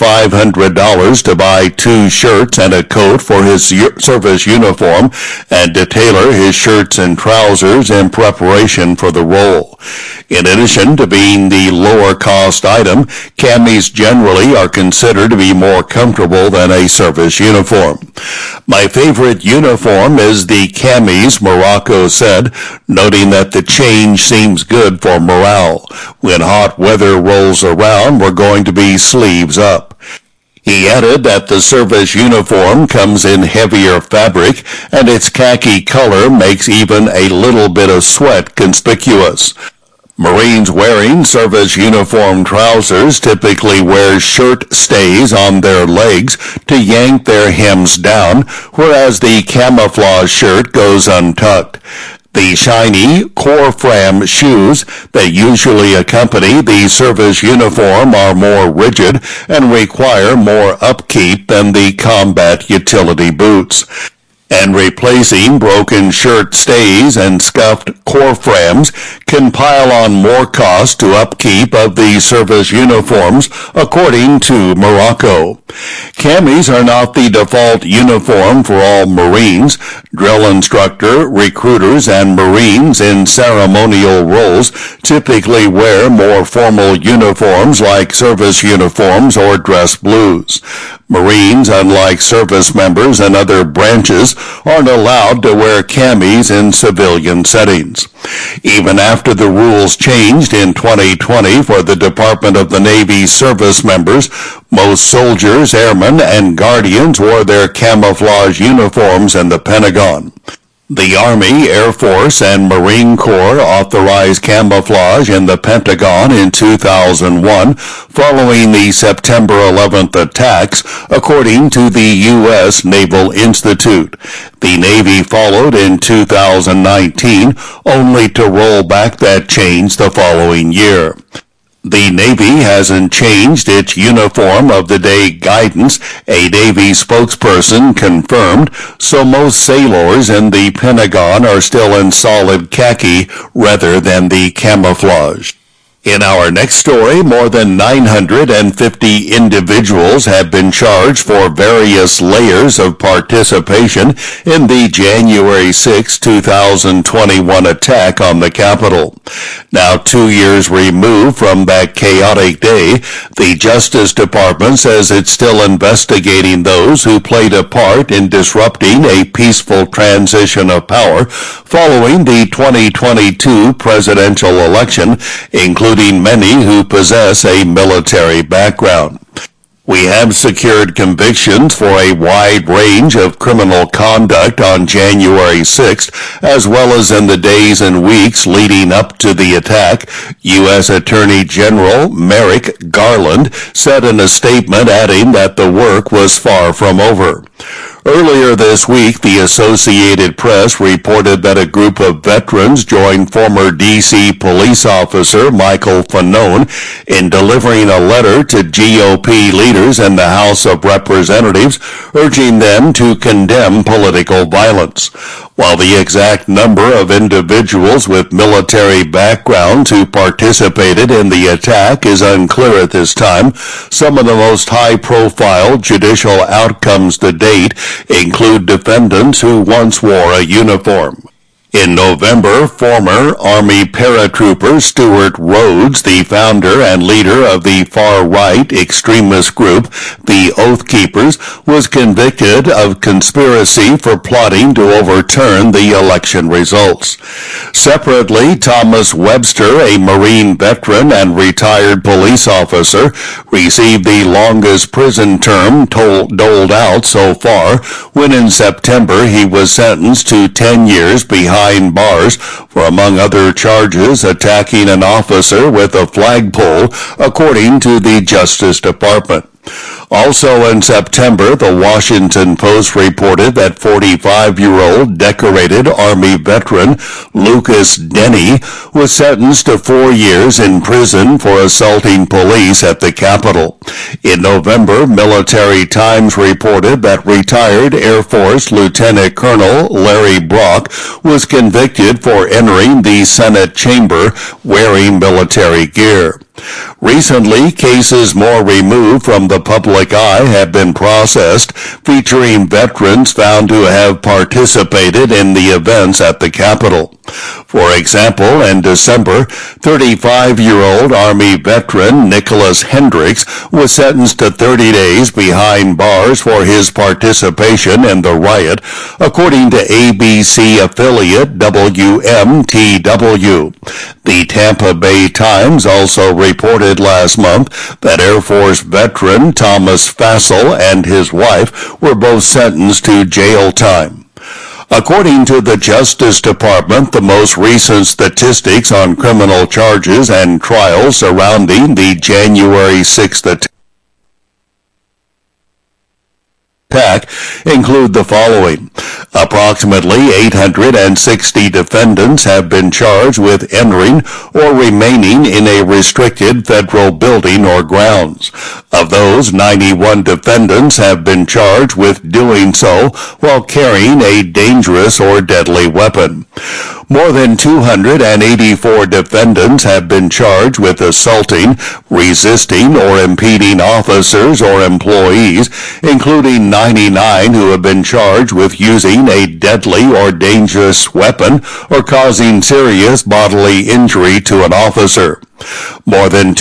$500 to buy 2 shirts and a coat for his service uniform and to tailor his shirts and trousers in preparation for the role. In addition to being the lower cost item, camis generally are considered to be more comfortable than a service uniform. My favorite uniform is the camis, Morocco said, noting that the change seems good for morale. When hot weather rolls around, we're going to be sleeves up. He added that the service uniform comes in heavier fabric and its khaki color makes even a little bit of sweat conspicuous. Marines wearing service uniform trousers typically wear shirt stays on their legs to yank their hems down, whereas the camouflage shirt goes untucked. The shiny Corfram shoes that usually accompany the service uniform are more rigid and require more upkeep than the combat utility boots. And replacing broken shirt stays and scuffed Corframs can pile on more cost to upkeep of the service uniforms, according to Morocco. Camis are not the default uniform for all Marines. Drill instructor, recruiters, and Marines in ceremonial roles typically wear more formal uniforms like service uniforms or dress blues. Marines, unlike service members and other branches, aren't allowed to wear camis in civilian settings. Even after the rules changed in 2020 for the Department of the Navy service members, most soldiers, airmen, and guardians wore their camouflage uniforms in the Pentagon. The Army, Air Force, and Marine Corps authorized camouflage in the Pentagon in 2001 following the September 11th attacks, according to the U.S. Naval Institute. The Navy followed in 2019, only to roll back that change the following year. The Navy hasn't changed its uniform of the day guidance, a Navy spokesperson confirmed, so most sailors in the Pentagon are still in solid khaki rather than the camouflage. In our next story, more than 950 individuals have been charged for various layers of participation in the January 6, 2021 attack on the Capitol. Now 2 years removed from that chaotic day, the Justice Department says it's still investigating those who played a part in disrupting a peaceful transition of power following the 2022 presidential election, including many who possess a military background. We have secured convictions for a wide range of criminal conduct on January 6th, as well as in the days and weeks leading up to the attack, U.S. Attorney General Merrick Garland said in a statement, adding that the work was far from over. Earlier this week, the Associated Press reported that a group of veterans joined former D.C. police officer Michael Fanone in delivering a letter to GOP leaders in the House of Representatives, urging them to condemn political violence. While the exact number of individuals with military backgrounds who participated in the attack is unclear at this time, some of the most high-profile judicial outcomes to date include defendants who once wore a uniform. In November, former Army paratrooper Stuart Rhodes, the founder and leader of the far-right extremist group, the Oath Keepers, was convicted of conspiracy for plotting to overturn the election results. Separately, Thomas Webster, a Marine veteran and retired police officer, received the longest prison term doled out so far, when in September he was sentenced to 10 years behind bars for, among other charges, attacking an officer with a flagpole, according to the Justice Department. Also in September, the Washington Post reported that 45-year-old decorated Army veteran Lucas Denny was sentenced to 4 years in prison for assaulting police at the Capitol. In November, Military Times reported that retired Air Force Lieutenant Colonel Larry Brock was convicted for entering the Senate chamber wearing military gear. Recently, cases more removed from the public eye have been processed, featuring veterans found to have participated in the events at the Capitol. For example, in December, 35-year-old Army veteran Nicholas Hendricks was sentenced to 30 days behind bars for his participation in the riot, according to ABC affiliate WMTW. The Tampa Bay Times also reported last month that Air Force veteran Thomas Fassel and his wife were both sentenced to jail time. According to the Justice Department, the most recent statistics on criminal charges and trials surrounding the January 6th attack include the following. Approximately 860 defendants have been charged with entering or remaining in a restricted federal building or grounds. Of those, 91 defendants have been charged with doing so while carrying a dangerous or deadly weapon. More than 284 defendants have been charged with assaulting, resisting, or impeding officers or employees, including 99 who have been charged with using a deadly or dangerous weapon or causing serious bodily injury to an officer. More than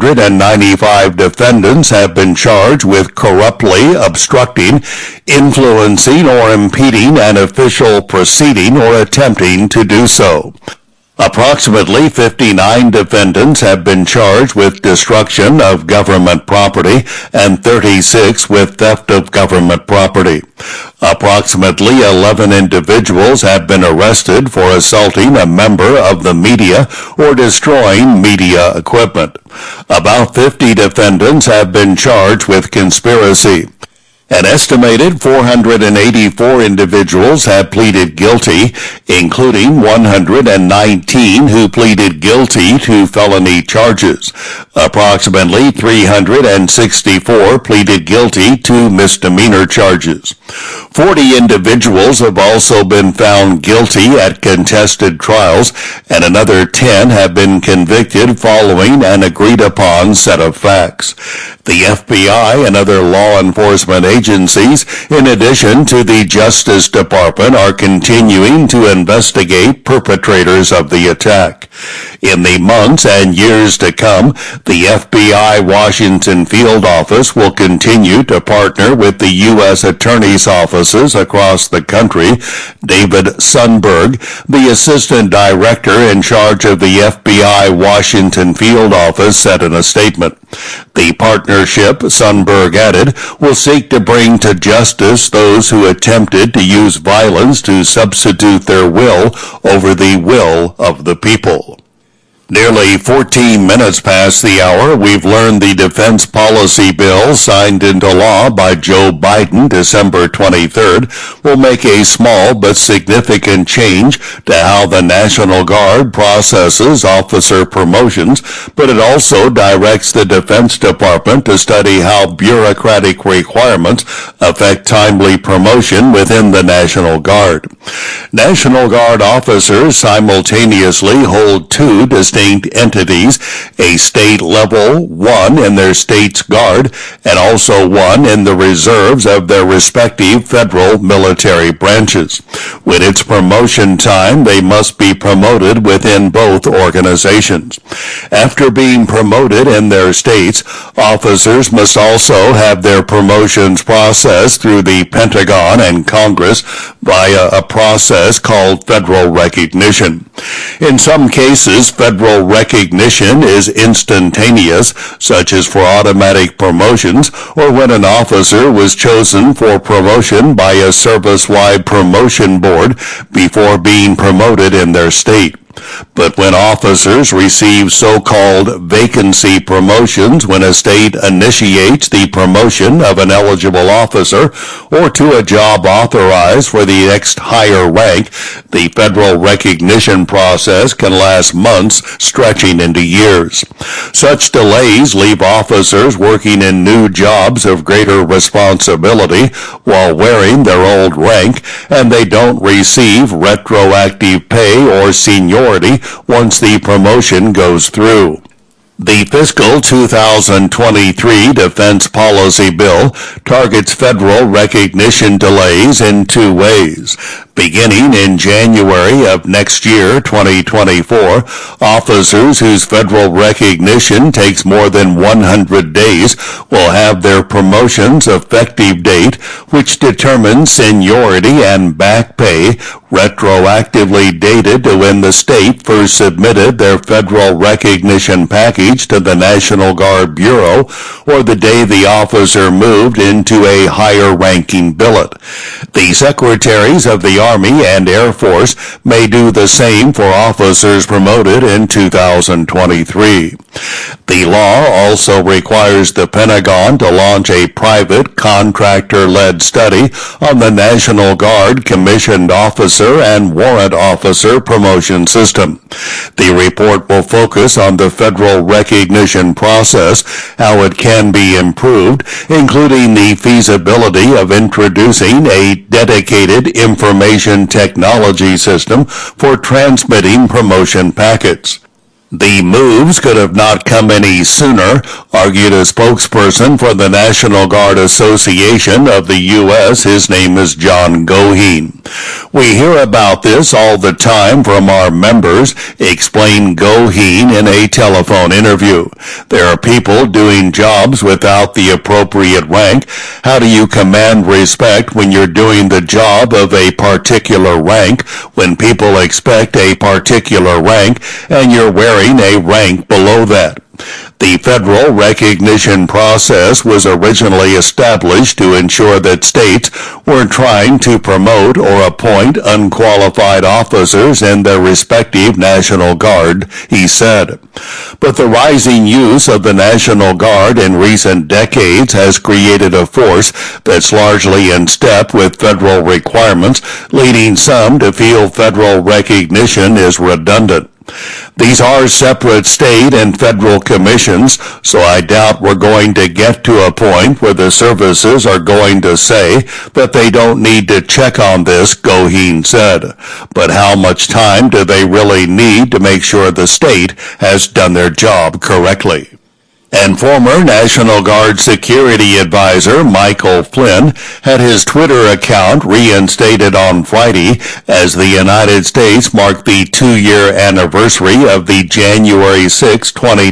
295 defendants have been charged with corruptly obstructing, influencing, or impeding an official proceeding or attempting to do so. Approximately 59 defendants have been charged with destruction of government property and 36 with theft of government property. Approximately 11 individuals have been arrested for assaulting a member of the media or destroying media equipment. About 50 defendants have been charged with conspiracy. An estimated 484 individuals have pleaded guilty, including 119 who pleaded guilty to felony charges. Approximately 364 pleaded guilty to misdemeanor charges. 40 individuals have also been found guilty at contested trials, and another 10 have been convicted following an agreed-upon set of facts. The FBI and other law enforcement agencies, in addition to the Justice Department, are continuing to investigate perpetrators of the attack. In the months and years to come, the FBI Washington Field Office will continue to partner with the U.S. Attorney's offices across the country. David Sundberg, the Assistant Director in charge of the FBI Washington Field Office, said in a statement. The partnership, Sundberg added, will seek to bring to justice those who attempted to use violence to substitute their will over the will of the people. Nearly 14 minutes past the hour, we've learned the defense policy bill signed into law by Joe Biden December 23rd will make a small but significant change to how the National Guard processes officer promotions, but it also directs the Defense Department to study how bureaucratic requirements affect timely promotion within the National Guard. National Guard officers simultaneously hold two distinct entities, a state level one in their state's guard and also one in the reserves of their respective federal military branches. With its promotion time, they must be promoted within both organizations. After being promoted in their states, officers must also have their promotions processed through the Pentagon and Congress via a process called federal recognition. In some cases, federal recognition is instantaneous, such as for automatic promotions or when an officer was chosen for promotion by a service-wide promotion board before being promoted in their state. But when officers receive so-called vacancy promotions when a state initiates the promotion of an eligible officer or to a job authorized for the next higher rank, the federal recognition process can last months, stretching into years. Such delays leave officers working in new jobs of greater responsibility while wearing their old rank, and they don't receive retroactive pay or seniority once the promotion goes through. The fiscal 2023 Defense Policy Bill targets federal recognition delays in two ways. Beginning in January of next year, 2024, officers whose federal recognition takes more than 100 days will have their promotion's effective date, which determines seniority and back pay, retroactively dated to when the state first submitted their federal recognition package to the National Guard Bureau or the day the officer moved into a higher-ranking billet. The secretaries of the Army and Air Force may do the same for officers promoted in 2023. The law also requires the Pentagon to launch a private contractor-led study on the National Guard commissioned officer and warrant officer promotion system. The report will focus on the federal recognition process, how it can be improved, including the feasibility of introducing a dedicated information technology system for transmitting promotion packets. The moves could have not come any sooner, argued a spokesperson for the National Guard Association of the U.S. His name is John Goheen. We hear about this all the time from our members, explained Goheen in a telephone interview. There are people doing jobs without the appropriate rank. How do you command respect when you're doing the job of a particular rank, when people expect a particular rank and you're wearing a rank below that? The federal recognition process was originally established to ensure that states were trying to promote or appoint unqualified officers in their respective National Guard, he said. But the rising use of the National Guard in recent decades has created a force that's largely in step with federal requirements, leading some to feel federal recognition is redundant. These are separate state and federal commissions, so I doubt we're going to get to a point where the services are going to say that they don't need to check on this, Goheen said. But how much time do they really need to make sure the state has done their job correctly? And former National Guard security advisor Michael Flynn had his Twitter account reinstated on Friday as the United States marked the 2-year anniversary of the January 6,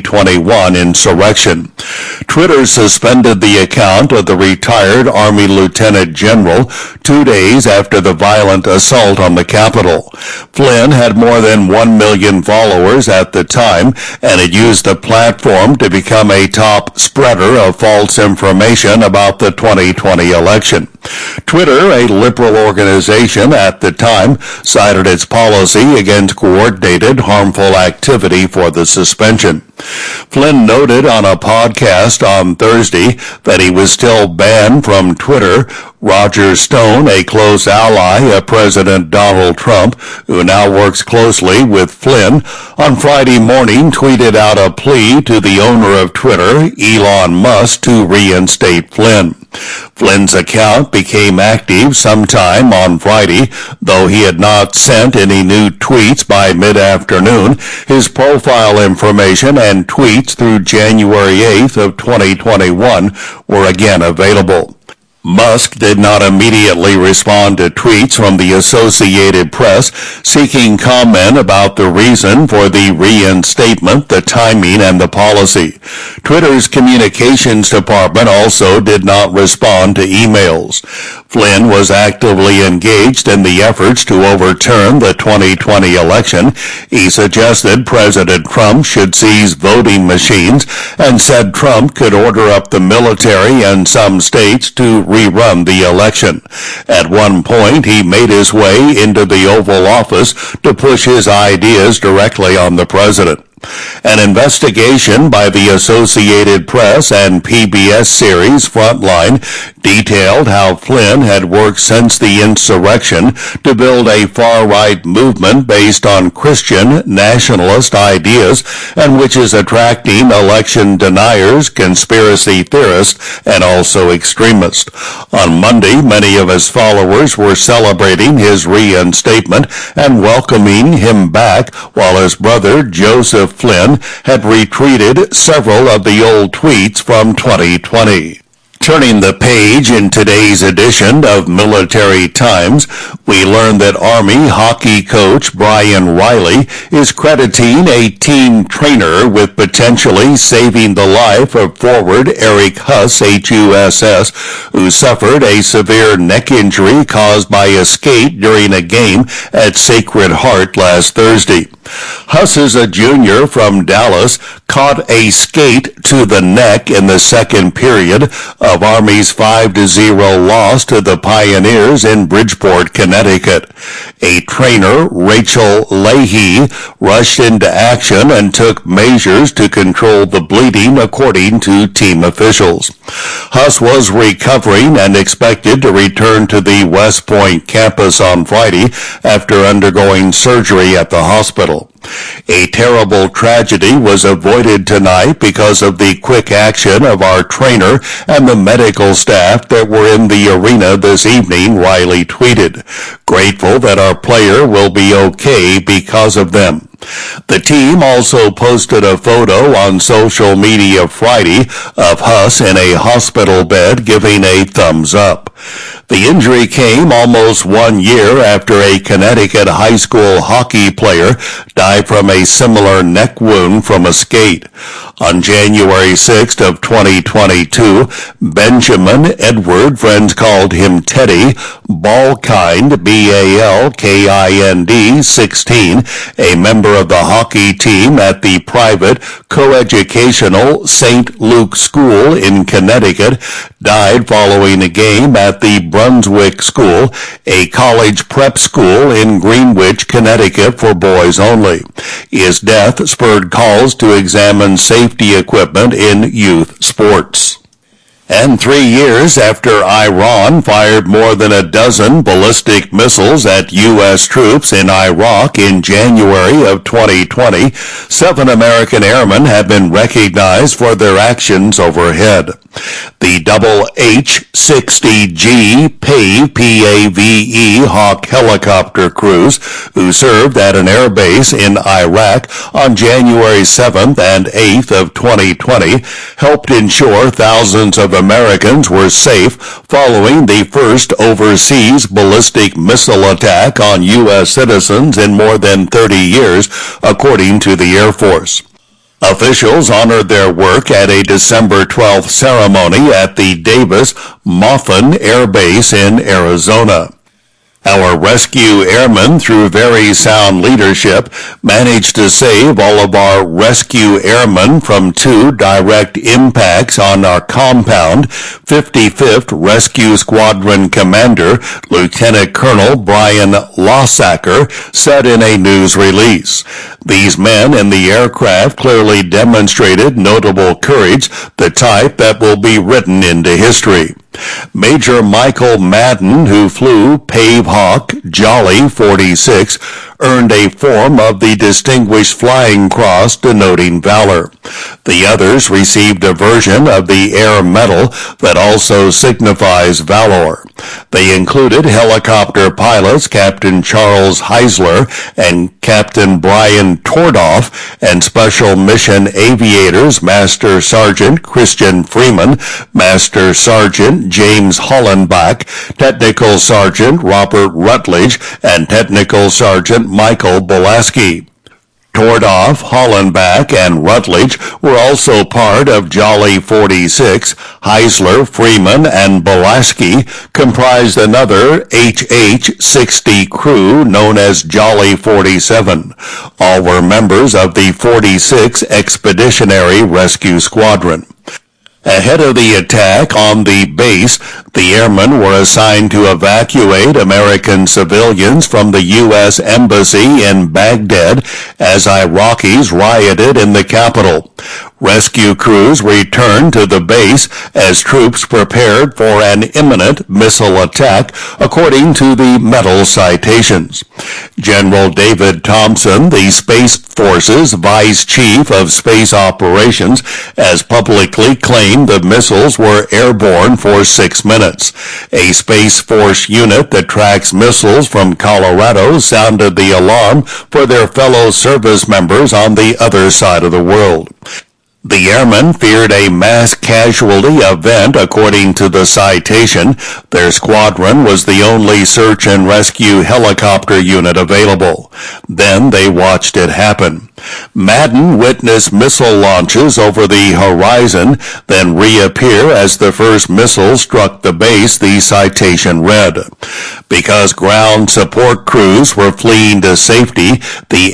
2021 insurrection. Twitter suspended the account of the retired Army Lieutenant General 2 days after the violent assault on the Capitol. Flynn had more than 1 million followers at the time and had used the platform to become a top spreader of false information about the 2020 election. Twitter, a liberal organization at the time, cited its policy against coordinated harmful activity for the suspension. Flynn noted on a podcast on Thursday that he was still banned from Twitter. Roger Stone, a close ally of President Donald Trump, who now works closely with Flynn, on Friday morning tweeted out a plea to the owner of Twitter, Elon Musk, to reinstate Flynn. Flynn's account became active sometime on Friday, though he had not sent any new tweets by mid-afternoon. His profile information and tweets through January 8th of 2021 were again available. Musk did not immediately respond to tweets from the Associated Press seeking comment about the reason for the reinstatement, the timing, and the policy. Twitter's communications department also did not respond to emails. Flynn was actively engaged in the efforts to overturn the 2020 election. He suggested President Trump should seize voting machines and said Trump could order up the military and some states to rerun the election. At one point, he made his way into the Oval Office to push his ideas directly on the president. An investigation by the Associated Press and PBS series Frontline detailed how Flynn had worked since the insurrection to build a far-right movement based on Christian nationalist ideas and which is attracting election deniers, conspiracy theorists, and also extremists. On Monday, many of his followers were celebrating his reinstatement and welcoming him back, while his brother Joseph Flynn had retweeted several of the old tweets from 2020. Turning the page in today's edition of Military Times, we learn that Army hockey coach Brian Riley is crediting a team trainer with potentially saving the life of forward Eric Huss, HUSS, who suffered a severe neck injury caused by a skate during a game at Sacred Heart last Thursday. Huss is a junior from Dallas, caught a skate to the neck in the second period of Army's 5-0 loss to the Pioneers in Bridgeport, Connecticut. A trainer, Rachel Leahy, rushed into action and took measures to control the bleeding, according to team officials. Huss was recovering and expected to return to the West Point campus on Friday after undergoing surgery at the hospital. A terrible tragedy was avoided tonight because of the quick action of our trainer and the medical staff that were in the arena this evening, Riley tweeted. Grateful that our player will be okay because of them. The team also posted a photo on social media Friday of Huss in a hospital bed giving a thumbs up. The injury came almost 1 year after a Connecticut high school hockey player died from a similar neck wound from a skate. On January 6th of 2022, Benjamin Edward, friends called him Teddy, Balkind, B-A-L-K-I-N-D, 16, a member of the hockey team at the private coeducational St. Luke School in Connecticut, died following a game at the Brunswick School, a college prep school in Greenwich, Connecticut for boys only. His death spurred calls to examine safety equipment in youth sports. And 3 years after Iran fired more than a dozen ballistic missiles at U.S. troops in Iraq in January of 2020, 7 American airmen have been recognized for their actions overhead. The H-60G PAVE, P-A-V-E Hawk helicopter crews, who served at an air base in Iraq on January 7th and 8th of 2020, helped ensure thousands of Americans were safe following the first overseas ballistic missile attack on U.S. citizens in more than 30 years, according to the Air Force. Officials honored their work at a December 12th ceremony at the Davis-Monthan Air Base in Arizona. Our rescue airmen, through very sound leadership, managed to save all of our rescue airmen from 2 direct impacts on our compound, 55th Rescue Squadron Commander Lieutenant Colonel Brian Lossacker said in a news release. These men in the aircraft clearly demonstrated notable courage, the type that will be written into history. Major Michael Madden, who flew PAVE Hawk Jolly 46, earned a form of the Distinguished Flying Cross denoting valor. The others received a version of the Air Medal that also signifies valor. They included helicopter pilots Captain Charles Heisler and Captain Brian Tordoff, and Special Mission Aviators Master Sergeant Christian Freeman, Master Sergeant James Hollenbach, Technical Sergeant Robert Rutledge, and Technical Sergeant Michael Bolaski. Tordoff, Hollenbach, and Rutledge were also part of Jolly 46. Heisler, Freeman, and Bolaski comprised another HH-60 crew known as Jolly 47. All were members of the 46 Expeditionary Rescue Squadron. Ahead of the attack on the base, the airmen were assigned to evacuate American civilians from the U.S. Embassy in Baghdad as Iraqis rioted in the capital. Rescue crews returned to the base as troops prepared for an imminent missile attack, according to the medal citations. General David Thompson, the Space Force's Vice Chief of Space Operations, has publicly claimed the missiles were airborne for 6 minutes. A Space Force unit that tracks missiles from Colorado sounded the alarm for their fellow service members on the other side of the world. The airmen feared a mass casualty event, according to the citation. Their squadron was the only search and rescue helicopter unit available. Then they watched it happen. Madden witnessed missile launches over the horizon, then reappear as the first missile struck the base, the citation read. Because ground support crews were fleeing to safety, the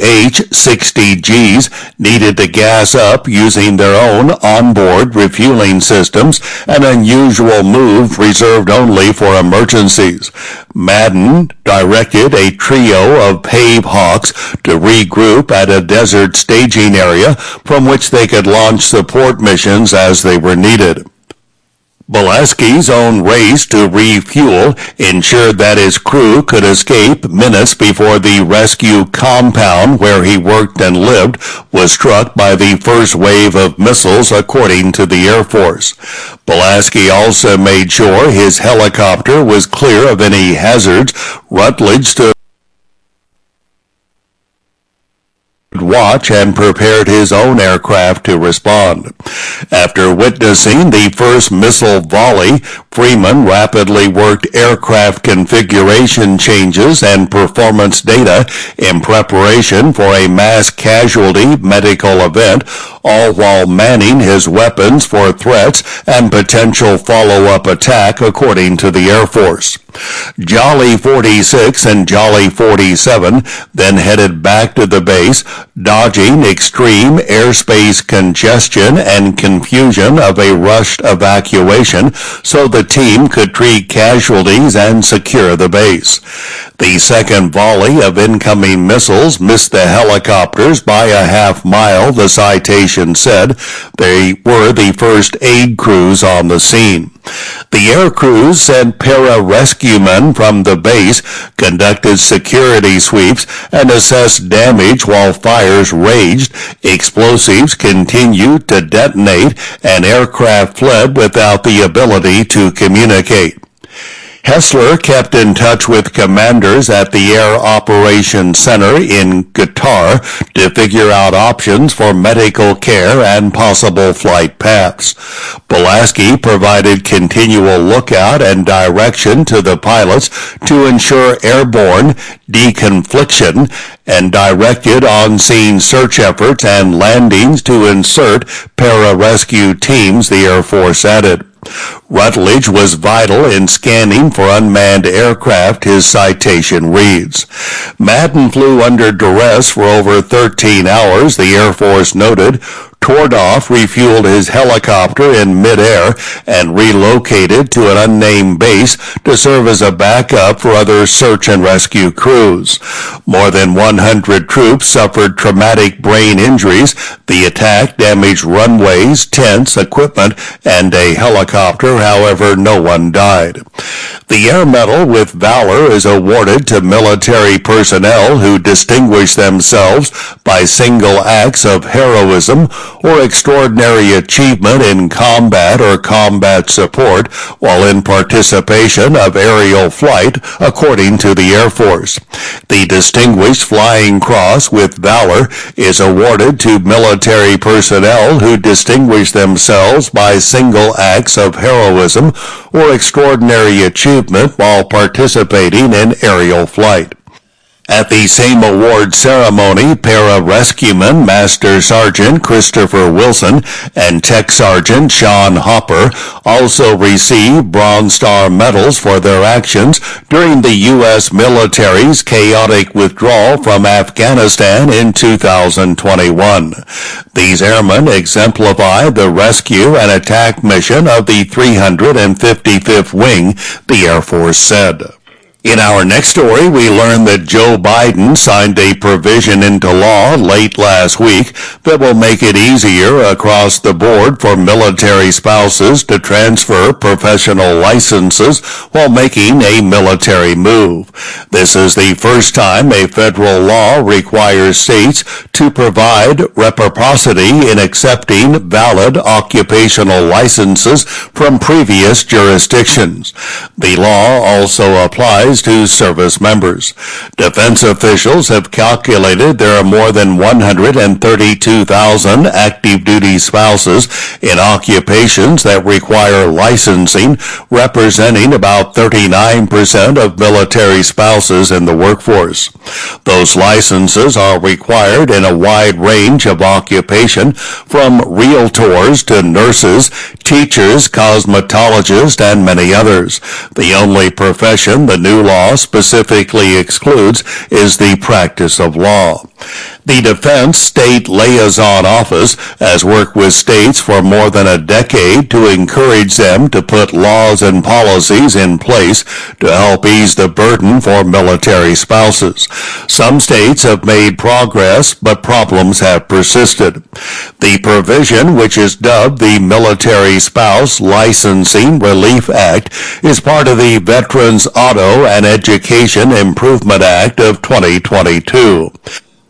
HH-60Gs needed to gas up using their own onboard refueling systems, an unusual move reserved only for emergencies. Madden directed a trio of PAVE Hawks to regroup at a desert staging area from which they could launch support missions as they were needed. Bolaski's own race to refuel ensured that his crew could escape minutes before the rescue compound where he worked and lived was struck by the first wave of missiles, according to the Air Force. Bolaski also made sure his helicopter was clear of any hazards. Rutledge stood watch and prepared his own aircraft to respond. After witnessing the first missile volley, Freeman rapidly worked aircraft configuration changes and performance data in preparation for a mass casualty medical event, all while manning his weapons for threats and potential follow-up attack, according to the Air Force. Jolly 46 and Jolly 47 then headed back to the base, dodging extreme airspace congestion and confusion of a rushed evacuation so the team could treat casualties and secure the base. The second volley of incoming missiles missed the helicopters by a half-mile, the citation said. They were the first aid crews on the scene. The air crews sent para-rescuemen from the base, conducted security sweeps, and assessed damage while fires raged. Explosives continued to detonate, and aircraft fled without the ability to communicate. Hessler kept in touch with commanders at the Air Operations Center in Qatar to figure out options for medical care and possible flight paths. Pulaski provided continual lookout and direction to the pilots to ensure airborne deconfliction and directed on-scene search efforts and landings to insert para-rescue teams, the Air Force added. Rutledge was vital in scanning for unmanned aircraft, his citation reads. Madden flew under duress for over 13 hours, the Air Force noted. Tordoff refueled his helicopter in midair and relocated to an unnamed base to serve as a backup for other search and rescue crews. More than 100 troops suffered traumatic brain injuries. The attack damaged runways, tents, equipment, and a helicopter. However, no one died. The Air Medal with Valor is awarded to military personnel who distinguish themselves by single acts of heroism or extraordinary achievement in combat or combat support while in participation of aerial flight, according to the Air Force. The Distinguished Flying Cross with Valor is awarded to military personnel who distinguish themselves by single acts of heroism or extraordinary achievement while participating in aerial flight. At the same award ceremony, para-rescueman Master Sergeant Christopher Wilson and Tech Sergeant Sean Hopper also received Bronze Star medals for their actions during the U.S. military's chaotic withdrawal from Afghanistan in 2021. These airmen exemplify the rescue and attack mission of the 355th Wing, the Air Force said. In our next story, we learn that Joe Biden signed a provision into law late last week that will make it easier across the board for military spouses to transfer professional licenses while making a military move. This is the first time a federal law requires states to provide reciprocity in accepting valid occupational licenses from previous jurisdictions. The law also applies to service members. Defense officials have calculated there are more than 132,000 active duty spouses in occupations that require licensing, representing about 39% of military spouses in the workforce. Those licenses are required in a wide range of occupation, from realtors to nurses, teachers, cosmetologists, and many others. The only profession the new law specifically excludes is the practice of law. The Defense State Liaison Office has worked with states for more than a decade to encourage them to put laws and policies in place to help ease the burden for military spouses. Some states have made progress, but problems have persisted. The provision, which is dubbed the Military Spouse Licensing Relief Act, is part of the Veterans Auto and Education Improvement Act of 2022.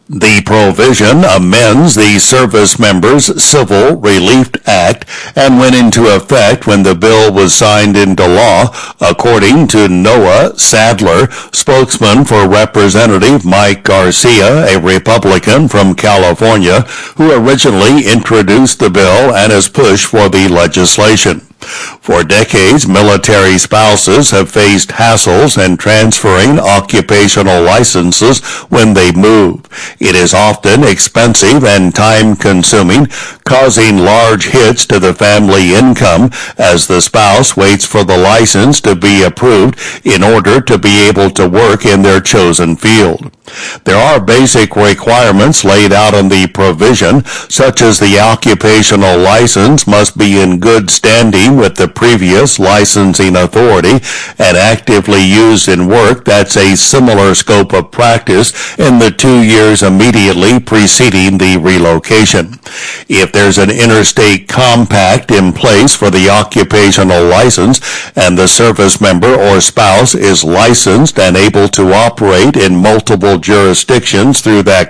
The provision amends the Service Members Civil Relief Act and went into effect when the bill was signed into law, according to Noah Sadler, spokesman for Representative Mike Garcia, a Republican from California, who originally introduced the bill and has pushed for the legislation. For decades, military spouses have faced hassles in transferring occupational licenses when they move. It is often expensive and time-consuming, causing large hits to the family income as the spouse waits for the license to be approved in order to be able to work in their chosen field. There are basic requirements laid out in the provision, such as the occupational license must be in good standing with the previous licensing authority and actively used in work that's a similar scope of practice in the 2 years immediately preceding the relocation. If there's an interstate compact in place for the occupational license and the service member or spouse is licensed and able to operate in multiple jurisdictions through that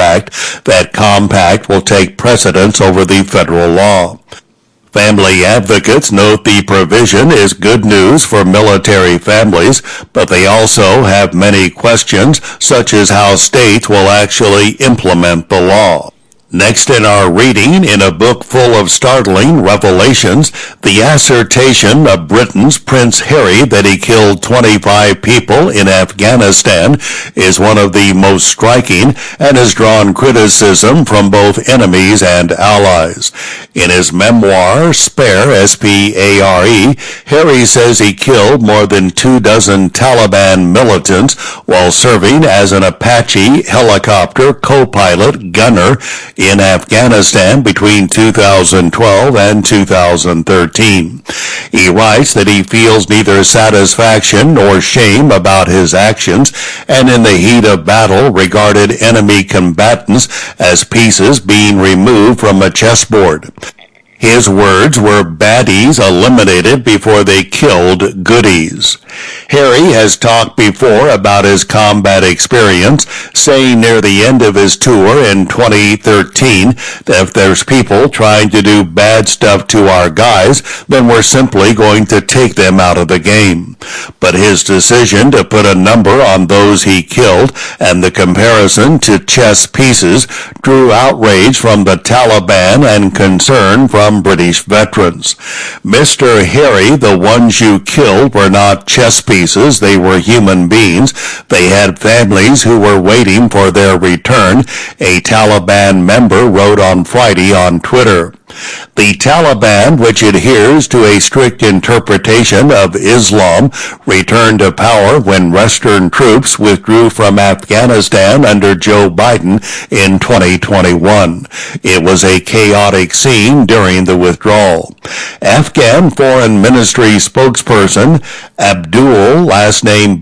compact will take precedence over the federal law. Family advocates note the provision is good news for military families, but they also have many questions, such as how states will actually implement the law. Next in our reading, in a book full of startling revelations, the assertion of Britain's Prince Harry that he killed 25 people in Afghanistan is one of the most striking and has drawn criticism from both enemies and allies. In his memoir, Spare, S-P-A-R-E, Harry says he killed more than 24 Taliban militants while serving as an Apache helicopter co-pilot gunner in Afghanistan between 2012 and 2013. He writes that he feels neither satisfaction nor shame about his actions and in the heat of battle regarded enemy combatants as pieces being removed from a chessboard. His words were baddies eliminated before they killed goodies. Harry has talked before about his combat experience, saying near the end of his tour in 2013 that if there's people trying to do bad stuff to our guys, then we're simply going to take them out of the game. But his decision to put a number on those he killed and the comparison to chess pieces drew outrage from the Taliban and concern from British veterans. Mr. Harry, the ones you killed were not chess pieces, they were human beings. They had families who were waiting for their return, a Taliban member wrote on Friday on Twitter. The Taliban, which adheres to a strict interpretation of Islam, returned to power when Western troops withdrew from Afghanistan under Joe Biden in 2021. It was a chaotic scene during the withdrawal. Afghan Foreign Ministry spokesperson Abdul, last name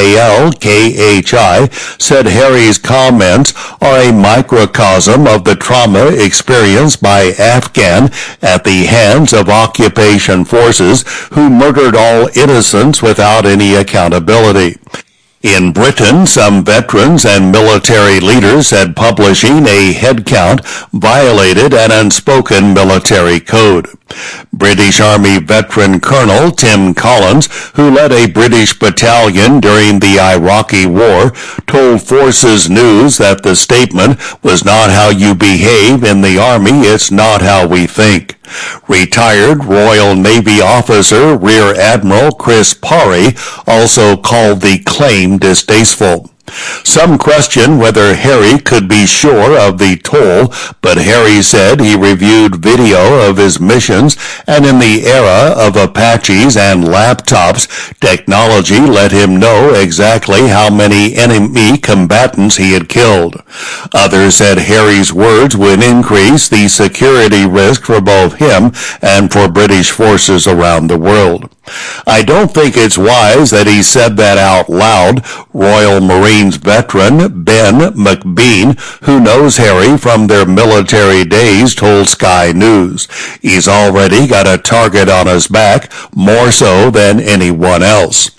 B-A-L-K-H-I, said Harry's comments are a microcosm of the trauma experienced by Afghans at the hands of occupation forces who murdered all innocents without any accountability. In Britain, some veterans and military leaders said publishing a head count violated an unspoken military code. British Army veteran Colonel Tim Collins, who led a British battalion during the Iraqi War, told Forces News that the statement was not how you behave in the Army, it's not how we think. Retired Royal Navy officer Rear Admiral Chris Parry also called the claim distasteful. Some question whether Harry could be sure of the toll, but Harry said he reviewed video of his missions, and in the era of Apaches and laptops, technology let him know exactly how many enemy combatants he had killed. Others said Harry's words would increase the security risk for both him and for British forces around the world. I don't think it's wise that he said that out loud, Royal Marines veteran Ben McBean, who knows Harry from their military days, told Sky News. He's already got a target on his back, more so than anyone else.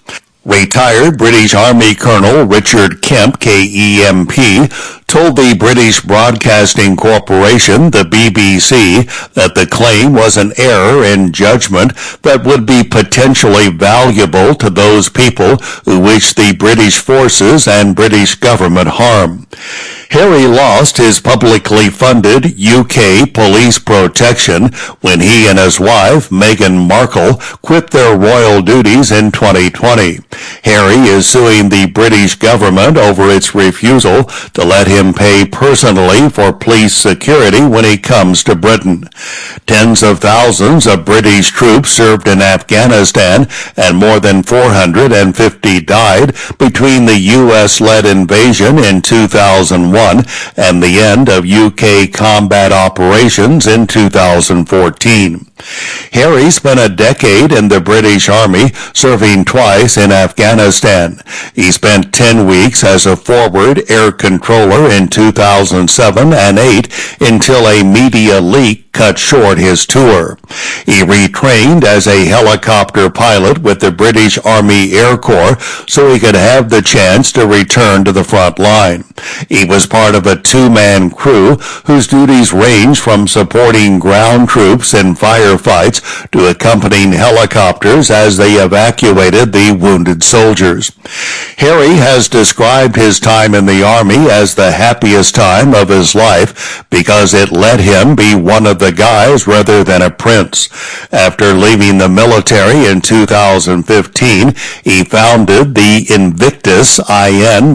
Retired British Army Colonel Richard Kemp, K-E-M-P, told the British Broadcasting Corporation, the BBC, that the claim was an error in judgment that would be potentially valuable to those people who wish the British forces and British government harm. Harry lost his publicly funded UK police protection when he and his wife, Meghan Markle, quit their royal duties in 2020. Harry is suing the British government over its refusal to let him pay personally for police security when he comes to Britain. Tens of thousands of British troops served in Afghanistan, and more than 450 died between the U.S.-led invasion in 2001 and the end of UK combat operations in 2014. Harry spent a decade in the British Army, serving twice in Afghanistan. He spent 10 weeks as a forward air controller in 2007 and 2008 until a media leak cut short his tour. He retrained as a helicopter pilot with the British Army Air Corps so he could have the chance to return to the front line. He was part of a two-man crew whose duties ranged from supporting ground troops in firefights to accompanying helicopters as they evacuated the wounded soldiers. Harry has described his time in the Army as the happiest time of his life because it let him be one of the guys rather than a prince. After leaving the military in 2015, he founded the Invictus IN